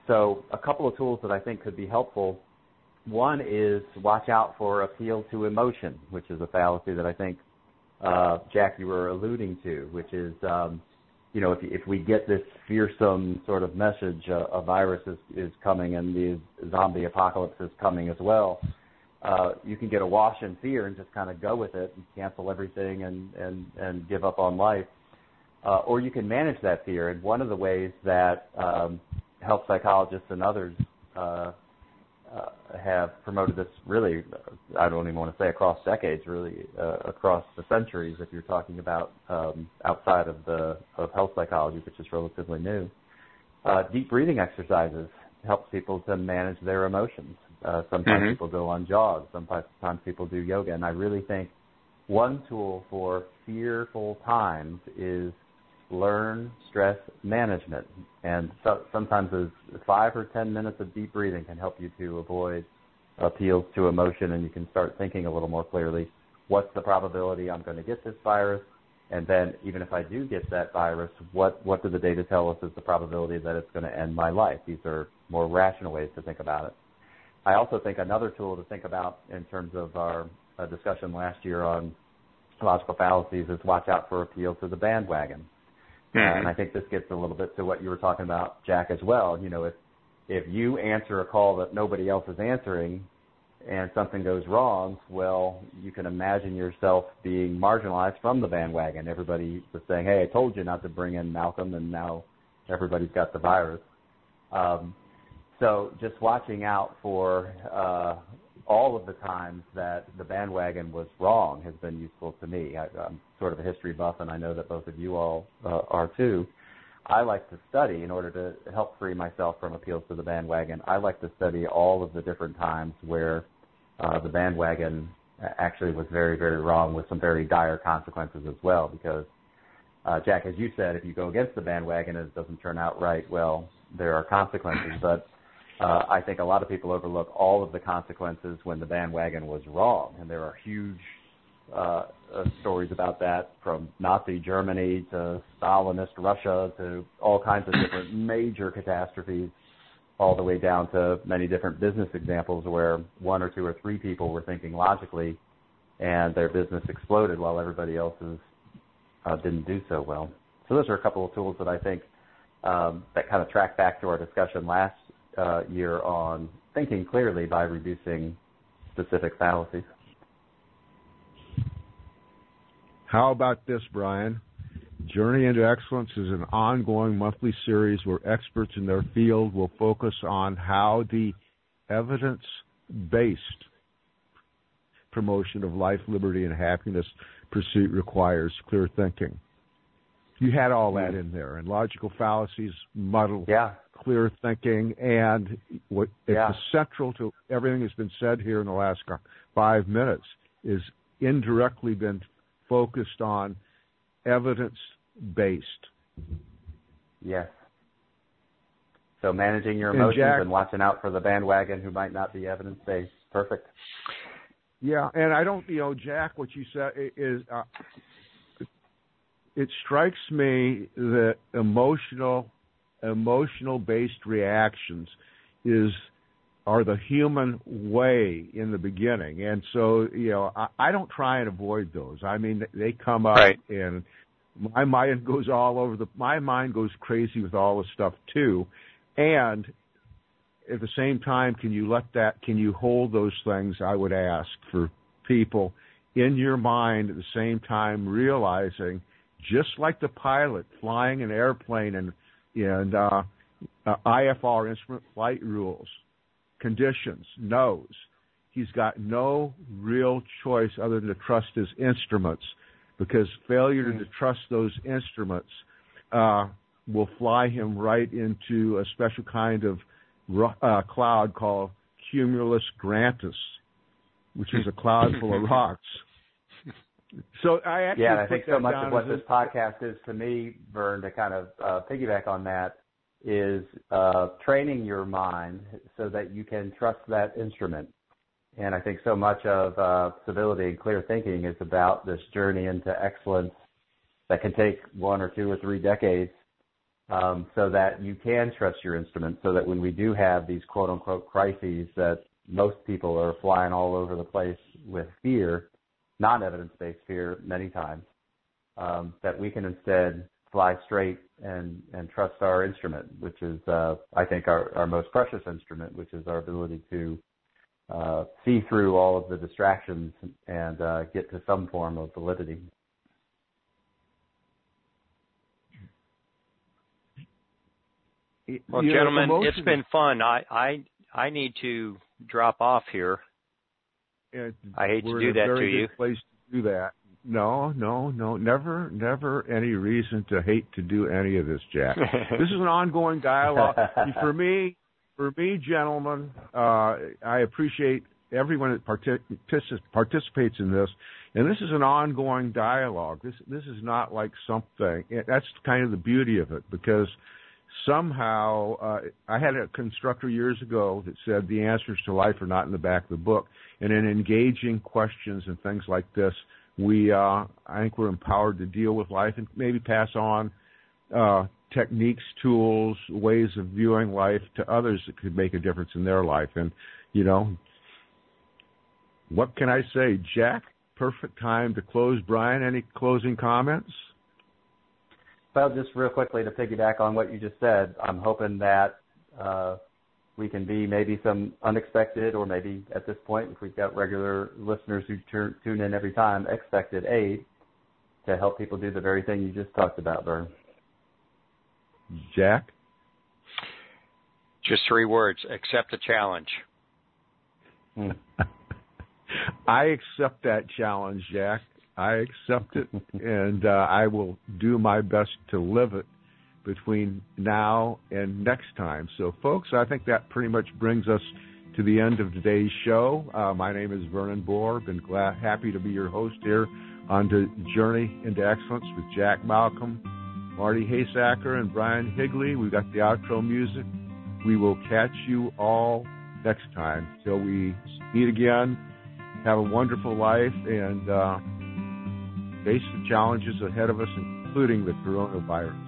so a couple of tools that I think could be helpful. One is watch out for appeal to emotion, which is a fallacy that I think, uh, Jack, you were alluding to, which is, um, you know, if, if we get this fearsome sort of message, uh, a virus is, is coming and the zombie apocalypse is coming as well, uh, you can get awash in fear and just kind of go with it and cancel everything and, and, and give up on life. Uh, or you can manage that fear. And one of the ways that um, health psychologists and others uh, uh, have promoted this really, I don't even want to say across decades, really uh, across the centuries, if you're talking about um, outside of the of health psychology, which is relatively new. Uh, deep breathing exercises helps people to manage their emotions. Uh, sometimes mm-hmm. people go on jogs. Sometimes people do yoga. And I really think one tool for fearful times is learn stress management. And so, sometimes as five or ten minutes of deep breathing can help you to avoid appeals to emotion, and you can start thinking a little more clearly, what's the probability I'm going to get this virus? And then even if I do get that virus, what, what do the data tell us is the probability that it's going to end my life? These are more rational ways to think about it. I also think another tool to think about in terms of our uh, discussion last year on logical fallacies is watch out for appeal to the bandwagon. Uh, and I think this gets a little bit to what you were talking about, Jack, as well. You know, if if you answer a call that nobody else is answering and something goes wrong, well, you can imagine yourself being marginalized from the bandwagon. Everybody was saying, hey, I told you not to bring in Malcolm, and now everybody's got the virus. Um, so just watching out for uh, all of the times that the bandwagon was wrong has been useful to me. I, I'm sort of a history buff, and I know that both of you all uh, are too. I like to study in order to help free myself from appeals to the bandwagon. I like to study all of the different times where uh, the bandwagon actually was very, very wrong with some very dire consequences as well, because, uh, Jack, as you said, if you go against the bandwagon and it doesn't turn out right, well, there are consequences. But Uh, I think a lot of people overlook all of the consequences when the bandwagon was wrong, and there are huge uh, uh, stories about that, from Nazi Germany to Stalinist Russia to all kinds of different major catastrophes, all the way down to many different business examples where one or two or three people were thinking logically and their business exploded while everybody else's uh, didn't do so well. So those are a couple of tools that I think um, that kind of track back to our discussion last Uh, year on thinking clearly by reducing specific fallacies. How about this, Brian? Journey into Excellence is an ongoing monthly series where experts in their field will focus on how the evidence-based promotion of life, liberty, and happiness pursuit requires clear thinking. You had all that in there, and logical fallacies muddle yeah. clear thinking, and what yeah. it's central to everything that's been said here in the last five minutes is indirectly been focused on evidence-based. Yes. So managing your emotions and, Jack, and watching out for the bandwagon who might not be evidence-based. Perfect. Yeah, and I don't, you know, Jack, what you said is, uh, it strikes me that emotional emotional-based reactions is are the human way in the beginning. And so, you know, I, I don't try and avoid those. I mean, they come up right. and my mind goes all over the, my mind goes crazy with all this stuff too. And at the same time, can you let that, can you hold those things, I would ask, for people in your mind at the same time realizing, just like the pilot flying an airplane and and uh, uh, I F R, instrument flight rules, conditions, knows he's got no real choice other than to trust his instruments, because failure to trust those instruments uh, will fly him right into a special kind of uh, cloud called cumulus grantus, which is a cloud full of rocks. So I actually yeah, I think so much of what this a, podcast is to me, Vern, to kind of uh, piggyback on that, is uh, training your mind so that you can trust that instrument. And I think so much of uh, civility and clear thinking is about this journey into excellence that can take one or two or three decades um, so that you can trust your instrument, so that when we do have these quote-unquote crises that most people are flying all over the place with fear, non-evidence-based fear many times, um, that we can instead fly straight and, and trust our instrument, which is, uh, I think, our, our most precious instrument, which is our ability to uh, see through all of the distractions and uh, get to some form of validity. Well, you gentlemen, know, it's been fun. I, I I need to drop off here. I hate to do that to you. We're in a very good place to do that. No, no, no, never, never any reason to hate to do any of this, Jack. This is an ongoing dialogue. For me, for me, gentlemen, uh, I appreciate everyone that partic- participates in this, and this is an ongoing dialogue. This this is not like something. That's kind of the beauty of it, because somehow, uh, I had a constructor years ago that said the answers to life are not in the back of the book. And in engaging questions and things like this, we, uh, I think we're empowered to deal with life and maybe pass on uh, techniques, tools, ways of viewing life to others that could make a difference in their life. And, you know, what can I say? Jack, perfect time to close. Brian, any closing comments? Well, just real quickly to piggyback on what you just said, I'm hoping that uh, we can be maybe some unexpected, or maybe at this point, if we've got regular listeners who tur- tune in every time, expected aid to help people do the very thing you just talked about, Vern. Jack? Just three words: accept the challenge. Hmm. I accept that challenge, Jack. I accept it, and uh, I will do my best to live it between now and next time. So, folks, I think that pretty much brings us to the end of today's show. Uh, my name is Vernon Bohr. Been glad, happy to be your host here on the Journey into Excellence with Jack Malcolm, Marty Haysacker, and Brian Higley. We've got the outro music. We will catch you all next time. Till we meet again, have a wonderful life, and uh, face the challenges ahead of us, including the coronavirus.